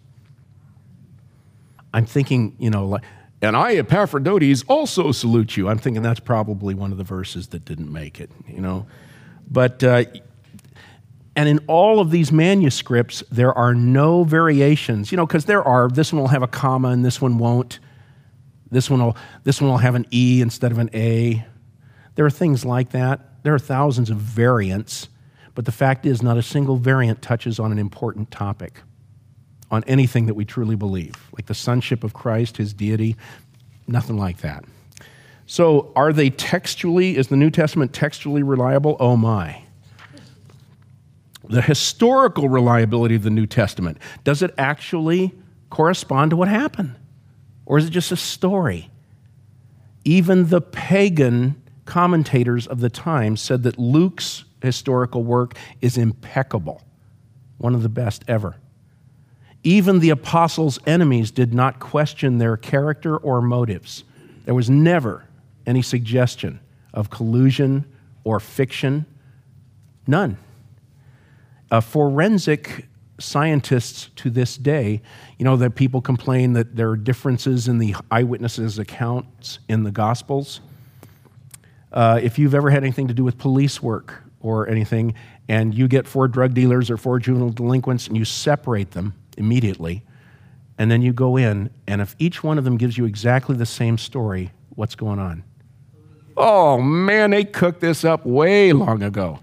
I'm thinking, you know, like, and I, Epaphroditus, also salute you. I'm thinking that's probably one of the verses that didn't make it, you know. But, uh, and in all of these manuscripts, there are no variations, you know, because there are, this one will have a comma and this one won't. This one will, this one will have an E instead of an A. There are things like that. There are thousands of variants, but the fact is not a single variant touches on an important topic, on anything that we truly believe, like the sonship of Christ, his deity, nothing like that. So are they textually, is the New Testament textually reliable? Oh my. The historical reliability of the New Testament, does it actually correspond to what happened? Or is it just a story? Even the pagan commentators of the time said that Luke's historical work is impeccable, one of the best ever. Even the apostles' enemies did not question their character or motives. There was never any suggestion of collusion or fiction. None. Uh, forensic scientists to this day, you know, that people complain that there are differences in the eyewitnesses' accounts in the Gospels. Uh, if you've ever had anything to do with police work or anything, and you get four drug dealers or four juvenile delinquents and you separate them immediately, and then you go in, and if each one of them gives you exactly the same story, what's going on? Oh man, they cooked this up way long ago.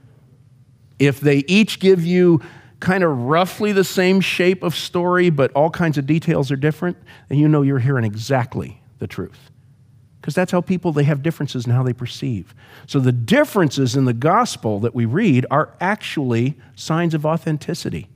If they each give you kind of roughly the same shape of story, but all kinds of details are different, then you know you're hearing exactly the truth. Because that's how people, they have differences in how they perceive. So the differences in the gospel that we read are actually signs of authenticity.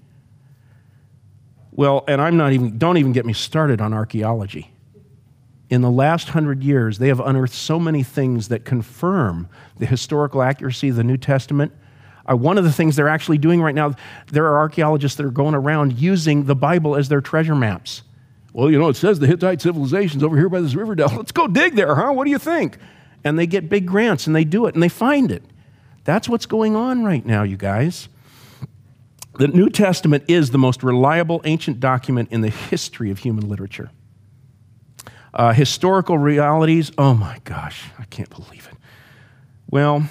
Well, and I'm not even, don't even get me started on archaeology. In the last hundred years, they have unearthed so many things that confirm the historical accuracy of the New Testament. Uh, one of the things they're actually doing right now, there are archaeologists that are going around using the Bible as their treasure maps. Well, you know, it says the Hittite civilization's over here by this river delta. Let's go dig there, huh? What do you think? And they get big grants, and they do it, and they find it. That's what's going on right now, you guys. The New Testament is the most reliable ancient document in the history of human literature. Uh, historical realities, oh my gosh, I can't believe it. Well,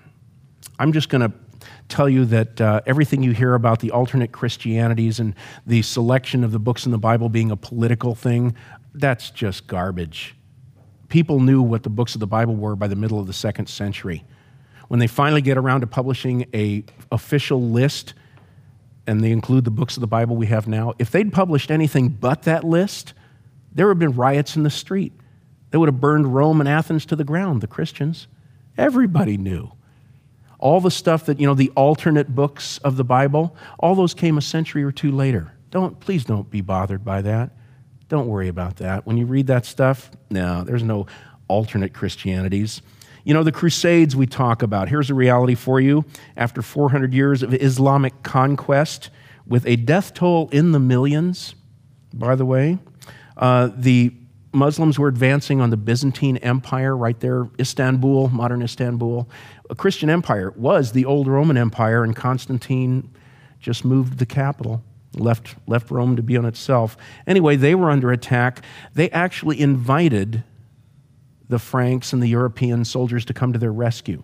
I'm just going to tell you that uh, everything you hear about the alternate Christianities and the selection of the books in the Bible being a political thing, that's just garbage. People knew what the books of the Bible were by the middle of the second century. When they finally get around to publishing an official list, and they include the books of the Bible we have now, if they'd published anything but that list, there would have been riots in the street. They would have burned Rome and Athens to the ground, the Christians. Everybody knew. All the stuff that, you know, the alternate books of the Bible, all those came a century or two later. Don't, please don't be bothered by that. Don't worry about that. When you read that stuff, no, there's no alternate Christianities. You know, the Crusades we talk about, here's a reality for you. After four hundred years of Islamic conquest, with a death toll in the millions, by the way, uh, the Muslims were advancing on the Byzantine Empire right there, Istanbul, modern Istanbul. A Christian empire was the old Roman Empire, and Constantine just moved the capital, left, left Rome to be on itself. Anyway, they were under attack. They actually invited the Franks and the European soldiers to come to their rescue.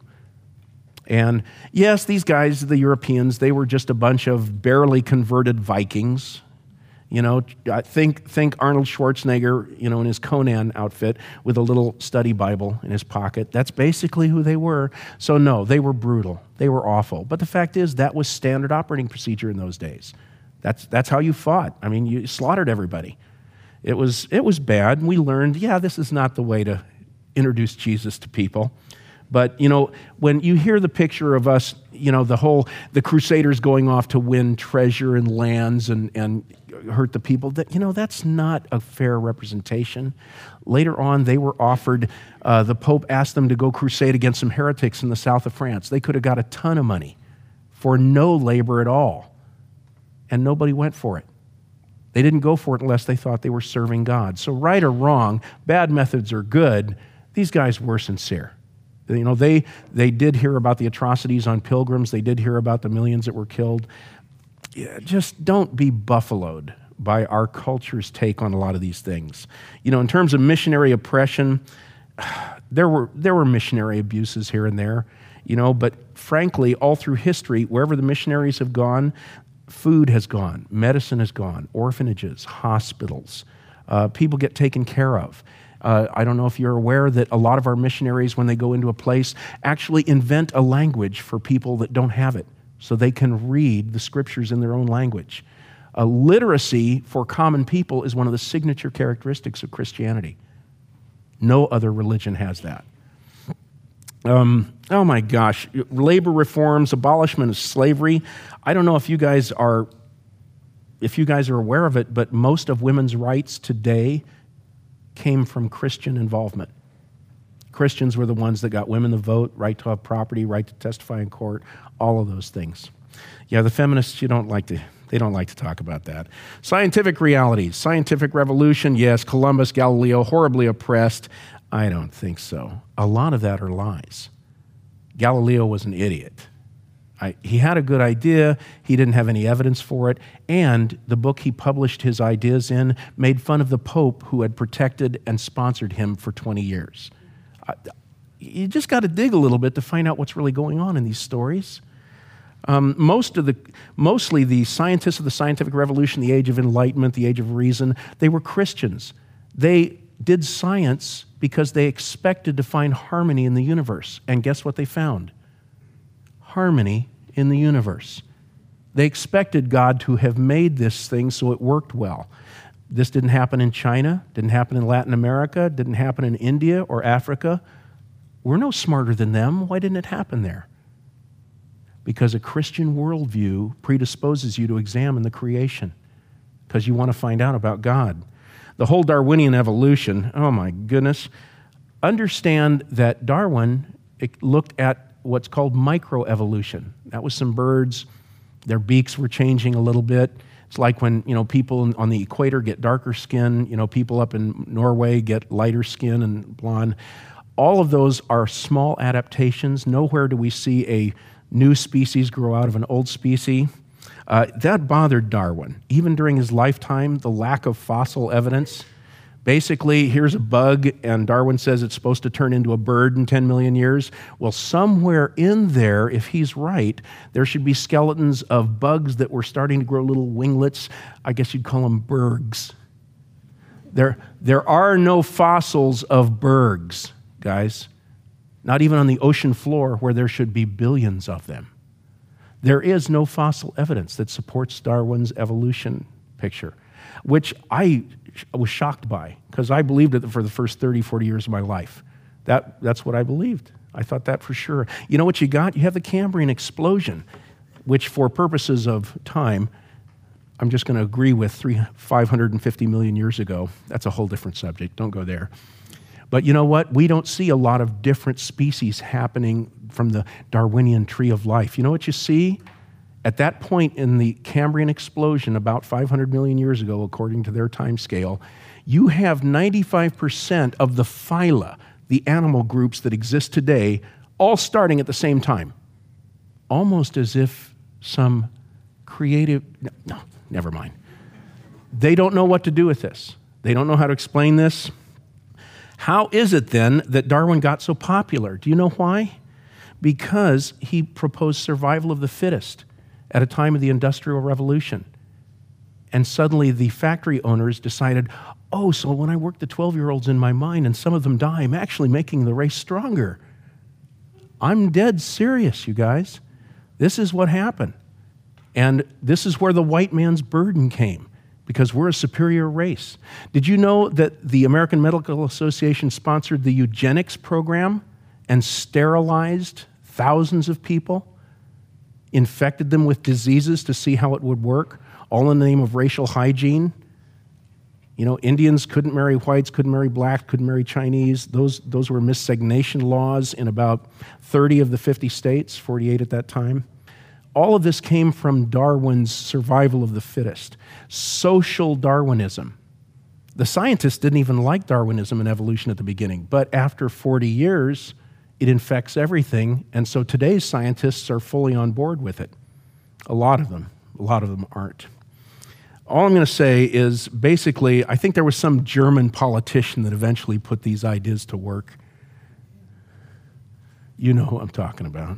And yes, these guys, the Europeans, they were just a bunch of barely converted Vikings. You know, think think Arnold Schwarzenegger, you know, in his Conan outfit with a little study Bible in his pocket. That's basically who they were. So no, they were brutal. They were awful. But the fact is, that was standard operating procedure in those days. That's that's how you fought. I mean, you slaughtered everybody. It was it was bad. We learned, yeah, this is not the way to introduce Jesus to people. But, you know, when you hear the picture of us, you know, the whole, the Crusaders going off to win treasure and lands and, and hurt the people, that, you know, that's not a fair representation. Later on, they were offered, uh, the Pope asked them to go crusade against some heretics in the south of France. They could have got a ton of money for no labor at all. And nobody went for it. They didn't go for it unless they thought they were serving God. So right or wrong, bad methods are good. These guys were sincere. You know, they they did hear about the atrocities on pilgrims. They did hear about the millions that were killed. Yeah, just don't be buffaloed by our culture's take on a lot of these things. You know, in terms of missionary oppression, there were there were missionary abuses here and there, you know, but frankly, all through history, wherever the missionaries have gone, food has gone, medicine has gone, orphanages, hospitals, uh, people get taken care of. Uh, I don't know if you're aware that a lot of our missionaries, when they go into a place, actually invent a language for people that don't have it, so they can read the scriptures in their own language. Uh, literacy for common people is one of the signature characteristics of Christianity. No other religion has that. Um, oh my gosh, labor reforms, abolishment of slavery. I don't know if you guys are, if you guys are aware of it, but most of women's rights today came from Christian involvement. Christians were the ones that got women to vote, right to have property, right to testify in court, all of those things. Yeah, the feminists, you don't like to, they don't like to talk about that. Scientific realities, scientific revolution, yes, Columbus, Galileo, horribly oppressed. I don't think so. A lot of that are lies. Galileo was an idiot. I, he had a good idea, he didn't have any evidence for it, and the book he published his ideas in made fun of the Pope who had protected and sponsored him for twenty years. I, you just got to dig a little bit to find out what's really going on in these stories. Um, most of the, mostly the scientists of the scientific revolution, the age of enlightenment, the age of reason, they were Christians. They did science because they expected to find harmony in the universe. And guess what they found? Harmony in the universe. They expected God to have made this thing so it worked well. This didn't happen in China, didn't happen in Latin America, didn't happen in India or Africa. We're no smarter than them. Why didn't it happen there? Because a Christian worldview predisposes you to examine the creation because you want to find out about God. The whole Darwinian evolution, oh my goodness. Understand that Darwin looked at what's called microevolution. That was some birds, their beaks were changing a little bit. It's like when, you know, people on the equator get darker skin, you know, people up in Norway get lighter skin and blonde. All of those are small adaptations. Nowhere do we see a new species grow out of an old species. Uh, that bothered Darwin. Even during his lifetime, the lack of fossil evidence. Basically, here's a bug, and Darwin says it's supposed to turn into a bird in ten million years. Well, somewhere in there, if he's right, there should be skeletons of bugs that were starting to grow little winglets. I guess you'd call them bergs. There, there are no fossils of bergs, guys. Not even on the ocean floor where there should be billions of them. There is no fossil evidence that supports Darwin's evolution picture, which I was shocked by because I believed it for the first thirty, forty years of my life. That, that's what I believed. I thought that for sure. You know what you got? You have the Cambrian explosion, which for purposes of time, I'm just going to agree with three, five hundred fifty million years ago. That's a whole different subject. Don't go there. But you know what? We don't see a lot of different species happening from the Darwinian tree of life. You know what you see? At that point in the Cambrian explosion, about five hundred million years ago, according to their time scale, you have ninety-five percent of the phyla, the animal groups that exist today, all starting at the same time. Almost as if some creative, no, no, never mind. They don't know what to do with this. They don't know how to explain this. How is it then that Darwin got so popular? Do you know why? Because he proposed survival of the fittest at a time of the Industrial Revolution. And suddenly the factory owners decided, oh, so when I work the twelve-year-olds in my mine and some of them die, I'm actually making the race stronger. I'm dead serious, you guys. This is what happened. And this is where the white man's burden came, because we're a superior race. Did you know that the American Medical Association sponsored the eugenics program and sterilized thousands of people, infected them with diseases to see how it would work, all in the name of racial hygiene? You know, Indians couldn't marry whites, couldn't marry blacks, couldn't marry Chinese. Those, those were miscegnation laws in about thirty of the fifty states, forty-eight at that time. All of this came from Darwin's survival of the fittest, social Darwinism. The scientists didn't even like Darwinism and evolution at the beginning, but after forty years, it infects everything, and so today's scientists are fully on board with it. A lot of them, a lot of them aren't. All I'm going to say is basically, I think there was some German politician that eventually put these ideas to work. You know who I'm talking about.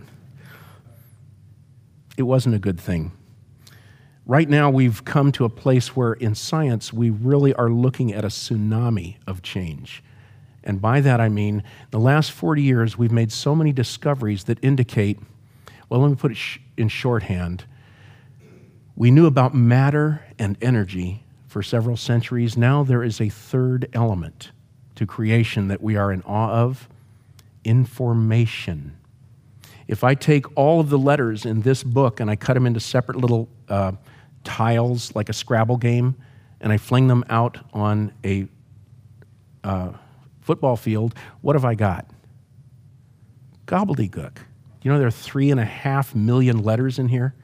It wasn't a good thing. Right now, we've come to a place where in science, we really are looking at a tsunami of change. And by that, I mean, the last forty years, we've made so many discoveries that indicate, well, let me put it sh- in shorthand. We knew about matter and energy for several centuries. Now there is a third element to creation that we are in awe of, Information. If I take all of the letters in this book and I cut them into separate little uh, tiles like a Scrabble game, and I fling them out on a uh, football field, what have I got? Gobbledygook. You know there are three and a half million letters in here?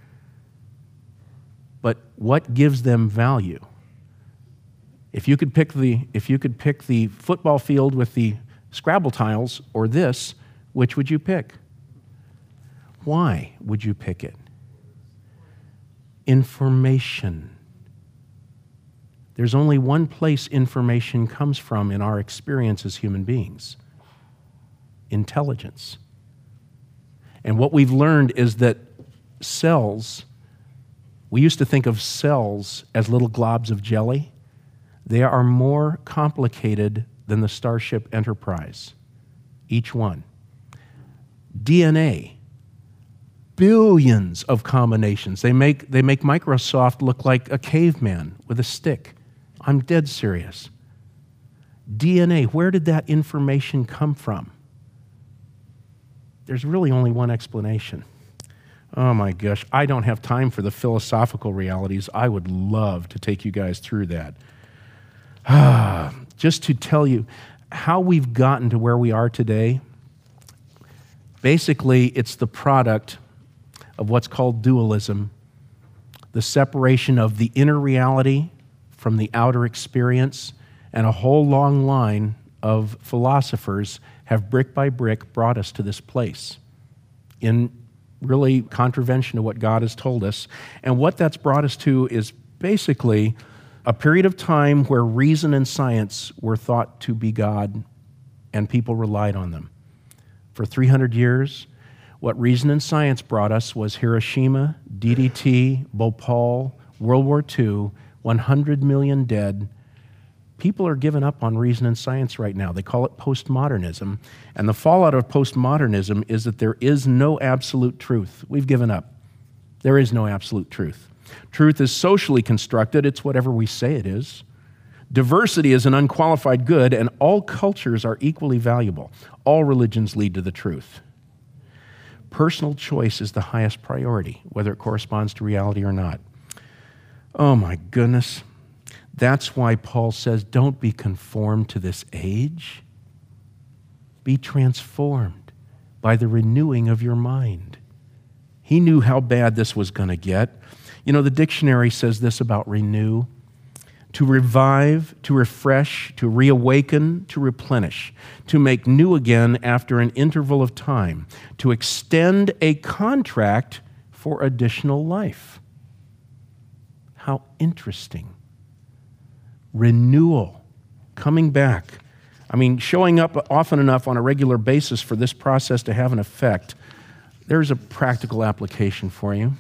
But what gives them value? If you could pick the, if you could pick the football field with the Scrabble tiles or this, which would you pick? Why would you pick it? Information. There's only one place information comes from in our experience as human beings. Intelligence. And what we've learned is that cells, we used to think of cells as little globs of jelly. They are more complicated than the Starship Enterprise, each one. D N A, billions of combinations. They make, they make Microsoft look like a caveman with a stick. I'm dead serious. D N A, where did that information come from? There's really only one explanation. Oh my gosh, I don't have time for the philosophical realities. I would love to take you guys through that. Just to tell you how we've gotten to where we are today, basically it's the product of what's called dualism, the separation of the inner reality from the outer experience, and a whole long line of philosophers have brick by brick brought us to this place in really contravention to what God has told us. And what that's brought us to is basically a period of time where reason and science were thought to be God and people relied on them. For three hundred years, what reason and science brought us was Hiroshima, D D T, Bhopal, World War Two, one hundred million dead. People are giving up on reason and science right now. They call it postmodernism. And the fallout of postmodernism is that there is no absolute truth. We've given up. There is no absolute truth. Truth is socially constructed. It's whatever we say it is. Diversity is an unqualified good, and all cultures are equally valuable. All religions lead to the truth. Personal choice is the highest priority, whether it corresponds to reality or not. Oh my goodness. That's why Paul says, don't be conformed to this age. Be transformed by the renewing of your mind. He knew how bad this was going to get. You know, the dictionary says this about renew: to revive, to refresh, to reawaken, to replenish, to make new again after an interval of time, to extend a contract for additional life. How interesting. Renewal, coming back. I mean, showing up often enough on a regular basis for this process to have an effect. There's a practical application for you.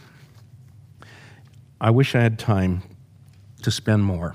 I wish I had time to spend more.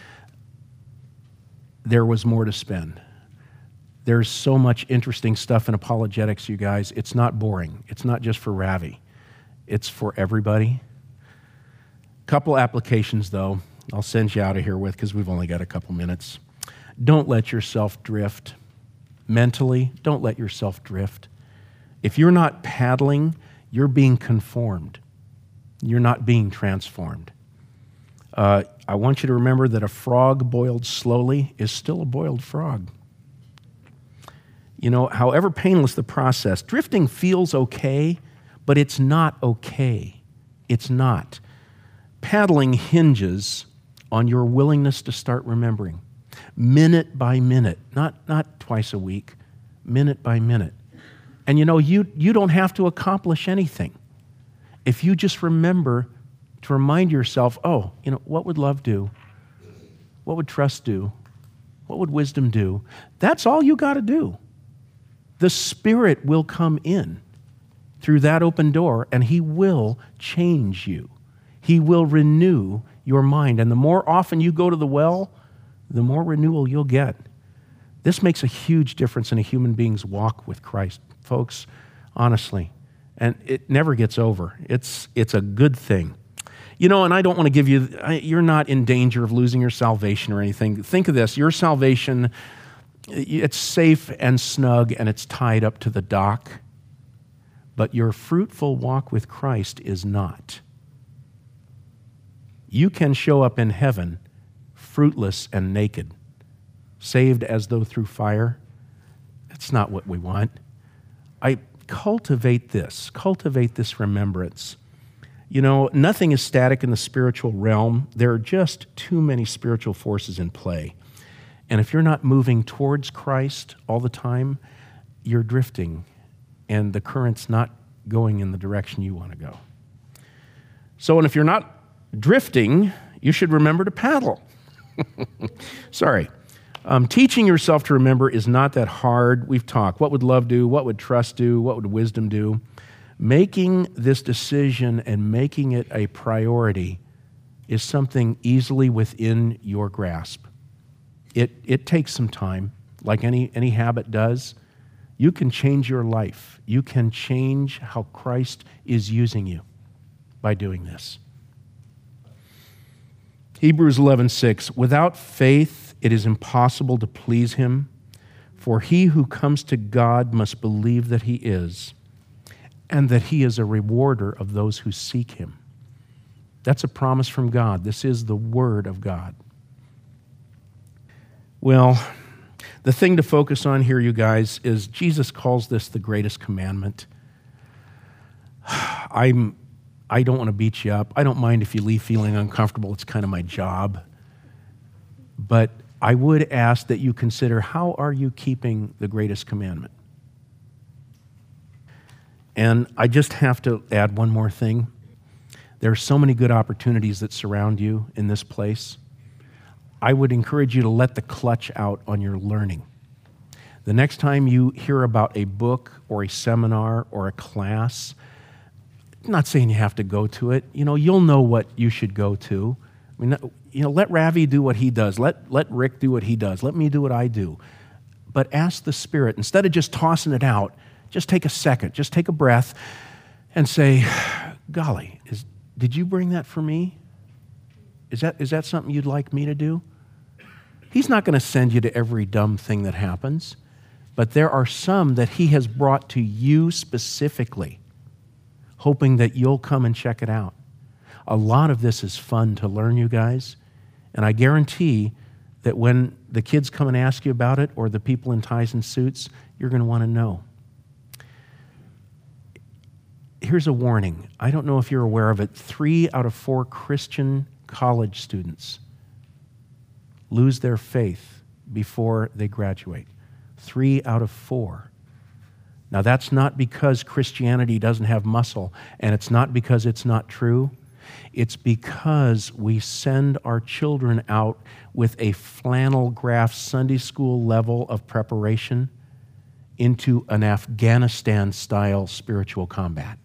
There was more to spend. There's so much interesting stuff in apologetics, you guys. It's not boring. It's not just for Ravi. It's for everybody. Couple applications, though, I'll send you out of here with because we've only got a couple minutes. Don't let yourself drift. Mentally, don't let yourself drift. If you're not paddling, you're being conformed. You're not being transformed. Uh, I want you to remember that a frog boiled slowly is still a boiled frog. You know, however painless the process, drifting feels okay, but it's not okay. It's not. Paddling hinges on your willingness to start remembering, minute by minute, not, not twice a week, minute by minute. And you know, you, you don't have to accomplish anything. If you just remember to remind yourself, oh, you know, what would love do? What would trust do? What would wisdom do? That's all you got to do. The Spirit will come in through that open door, and He will change you. He will renew your mind. And the more often you go to the well, the more renewal you'll get. This makes a huge difference in a human being's walk with Christ, folks, honestly. And it never gets over. It's, it's a good thing. You know, and I don't want to give you, you're not in danger of losing your salvation or anything. Think of this, your salvation it's safe and snug and it's tied up to the dock, but your fruitful walk with Christ is not. You can show up in heaven fruitless and naked, saved as though through fire. That's not what we want. I cultivate this, cultivate this remembrance. You know, nothing is static in the spiritual realm. There are just too many spiritual forces in play. And if you're not moving towards Christ all the time, you're drifting, and the current's not going in the direction you want to go. So, and if you're not drifting, you should remember to paddle. Sorry. Um, teaching yourself to remember is not that hard. We've talked. What would love do? What would trust do? What would wisdom do? Making this decision and making it a priority is something easily within your grasp. It, it takes some time, like any, any habit does. You can change your life. You can change how Christ is using you by doing this. Hebrews eleven six, without faith it is impossible to please him, for he who comes to God must believe that he is, and that he is a rewarder of those who seek him. That's a promise from God. This is the word of God. Well, the thing to focus on here, you guys, is Jesus calls this the greatest commandment. I'm, I don't want to beat you up. I don't mind if you leave feeling uncomfortable. It's kind of my job. But I would ask that you consider, how are you keeping the greatest commandment? And I just have to add one more thing. There are so many good opportunities that surround you in this place. I would encourage you to let the clutch out on your learning. The next time you hear about a book or a seminar or a class, I'm not saying you have to go to it. You know, you'll know what you should go to. I mean, you know, let Ravi do what he does. Let, let Rick do what he does. Let me do what I do. But ask the Spirit, instead of just tossing it out, just take a second, just take a breath and say, golly, is, did you bring that for me? Is that, is that something you'd like me to do? He's not going to send you to every dumb thing that happens, but there are some that he has brought to you specifically, hoping that you'll come and check it out. A lot of this is fun to learn, you guys, and I guarantee that when the kids come and ask you about it, or the people in ties and suits, you're going to want to know. Here's a warning. I don't know if you're aware of it. Three out of four Christian college students lose their faith before they graduate. Three out of four. Now, that's not because Christianity doesn't have muscle, and it's not because it's not true. It's because we send our children out with a flannel graph Sunday school level of preparation into an Afghanistan-style spiritual combat.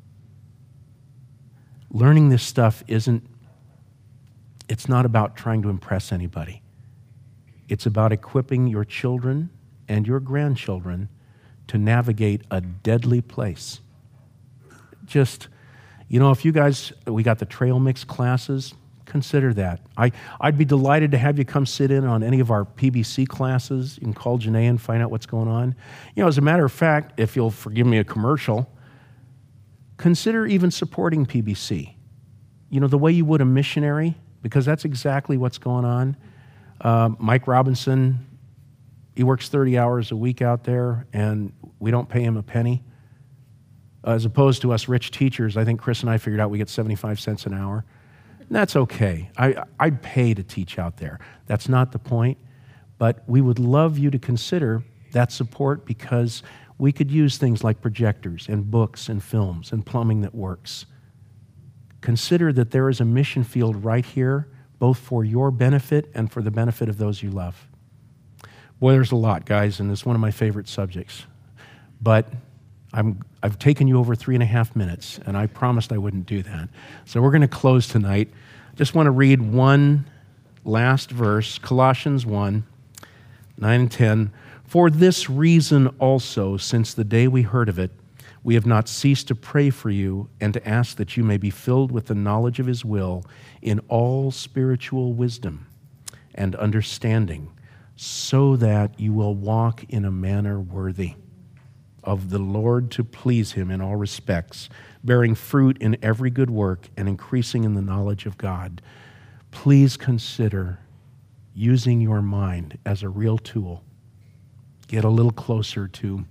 Learning this stuff isn't, it's not about trying to impress anybody. It's about equipping your children and your grandchildren to navigate a deadly place. Just, you know, if you guys, we got the trail mix classes, consider that. I, I'd be delighted to have you come sit in on any of our P B C classes. You can call Janae and find out what's going on. You know, as a matter of fact, if you'll forgive me a commercial, consider even supporting P B C. You know, the way you would a missionary, because that's exactly what's going on. Uh, Mike Robinson, he works thirty hours a week out there, and we don't pay him a penny. As opposed to us rich teachers, I think Chris and I figured out we get seventy-five cents an hour. And that's okay. I, I'd pay to teach out there. That's not the point. But we would love you to consider that support, because we could use things like projectors and books and films and plumbing that works. Consider that there is a mission field right here, both for your benefit and for the benefit of those you love. Boy, there's a lot, guys, and it's one of my favorite subjects. But I'm, I've taken you over three and a half minutes, and I promised I wouldn't do that. So we're going to close tonight. Just want to read one last verse, Colossians one, nine and ten. For this reason also, since the day we heard of it, we have not ceased to pray for you and to ask that you may be filled with the knowledge of his will in all spiritual wisdom and understanding, so that you will walk in a manner worthy of the Lord, to please him in all respects, bearing fruit in every good work and increasing in the knowledge of God. Please consider using your mind as a real tool. Get a little closer to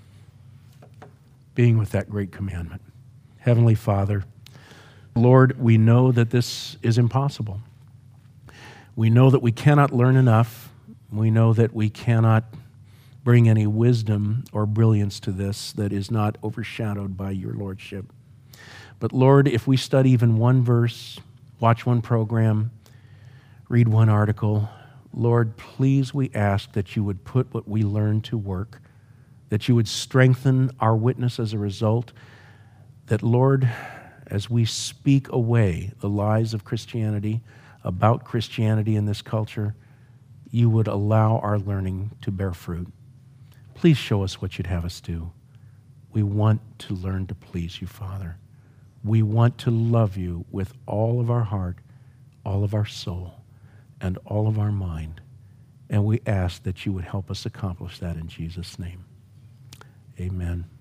being with that great commandment. Heavenly Father, Lord, we know that this is impossible. We know that we cannot learn enough. We know that we cannot bring any wisdom or brilliance to this that is not overshadowed by your Lordship. But Lord, if we study even one verse, watch one program, read one article, Lord, please we ask that you would put what we learn to work, that you would strengthen our witness as a result, that Lord, as we speak away the lies of Christianity, about Christianity in this culture, you would allow our learning to bear fruit. Please show us what you'd have us do. We want to learn to please you, Father. We want to love you with all of our heart, all of our soul, and all of our mind. And we ask that you would help us accomplish that in Jesus' name. Amen.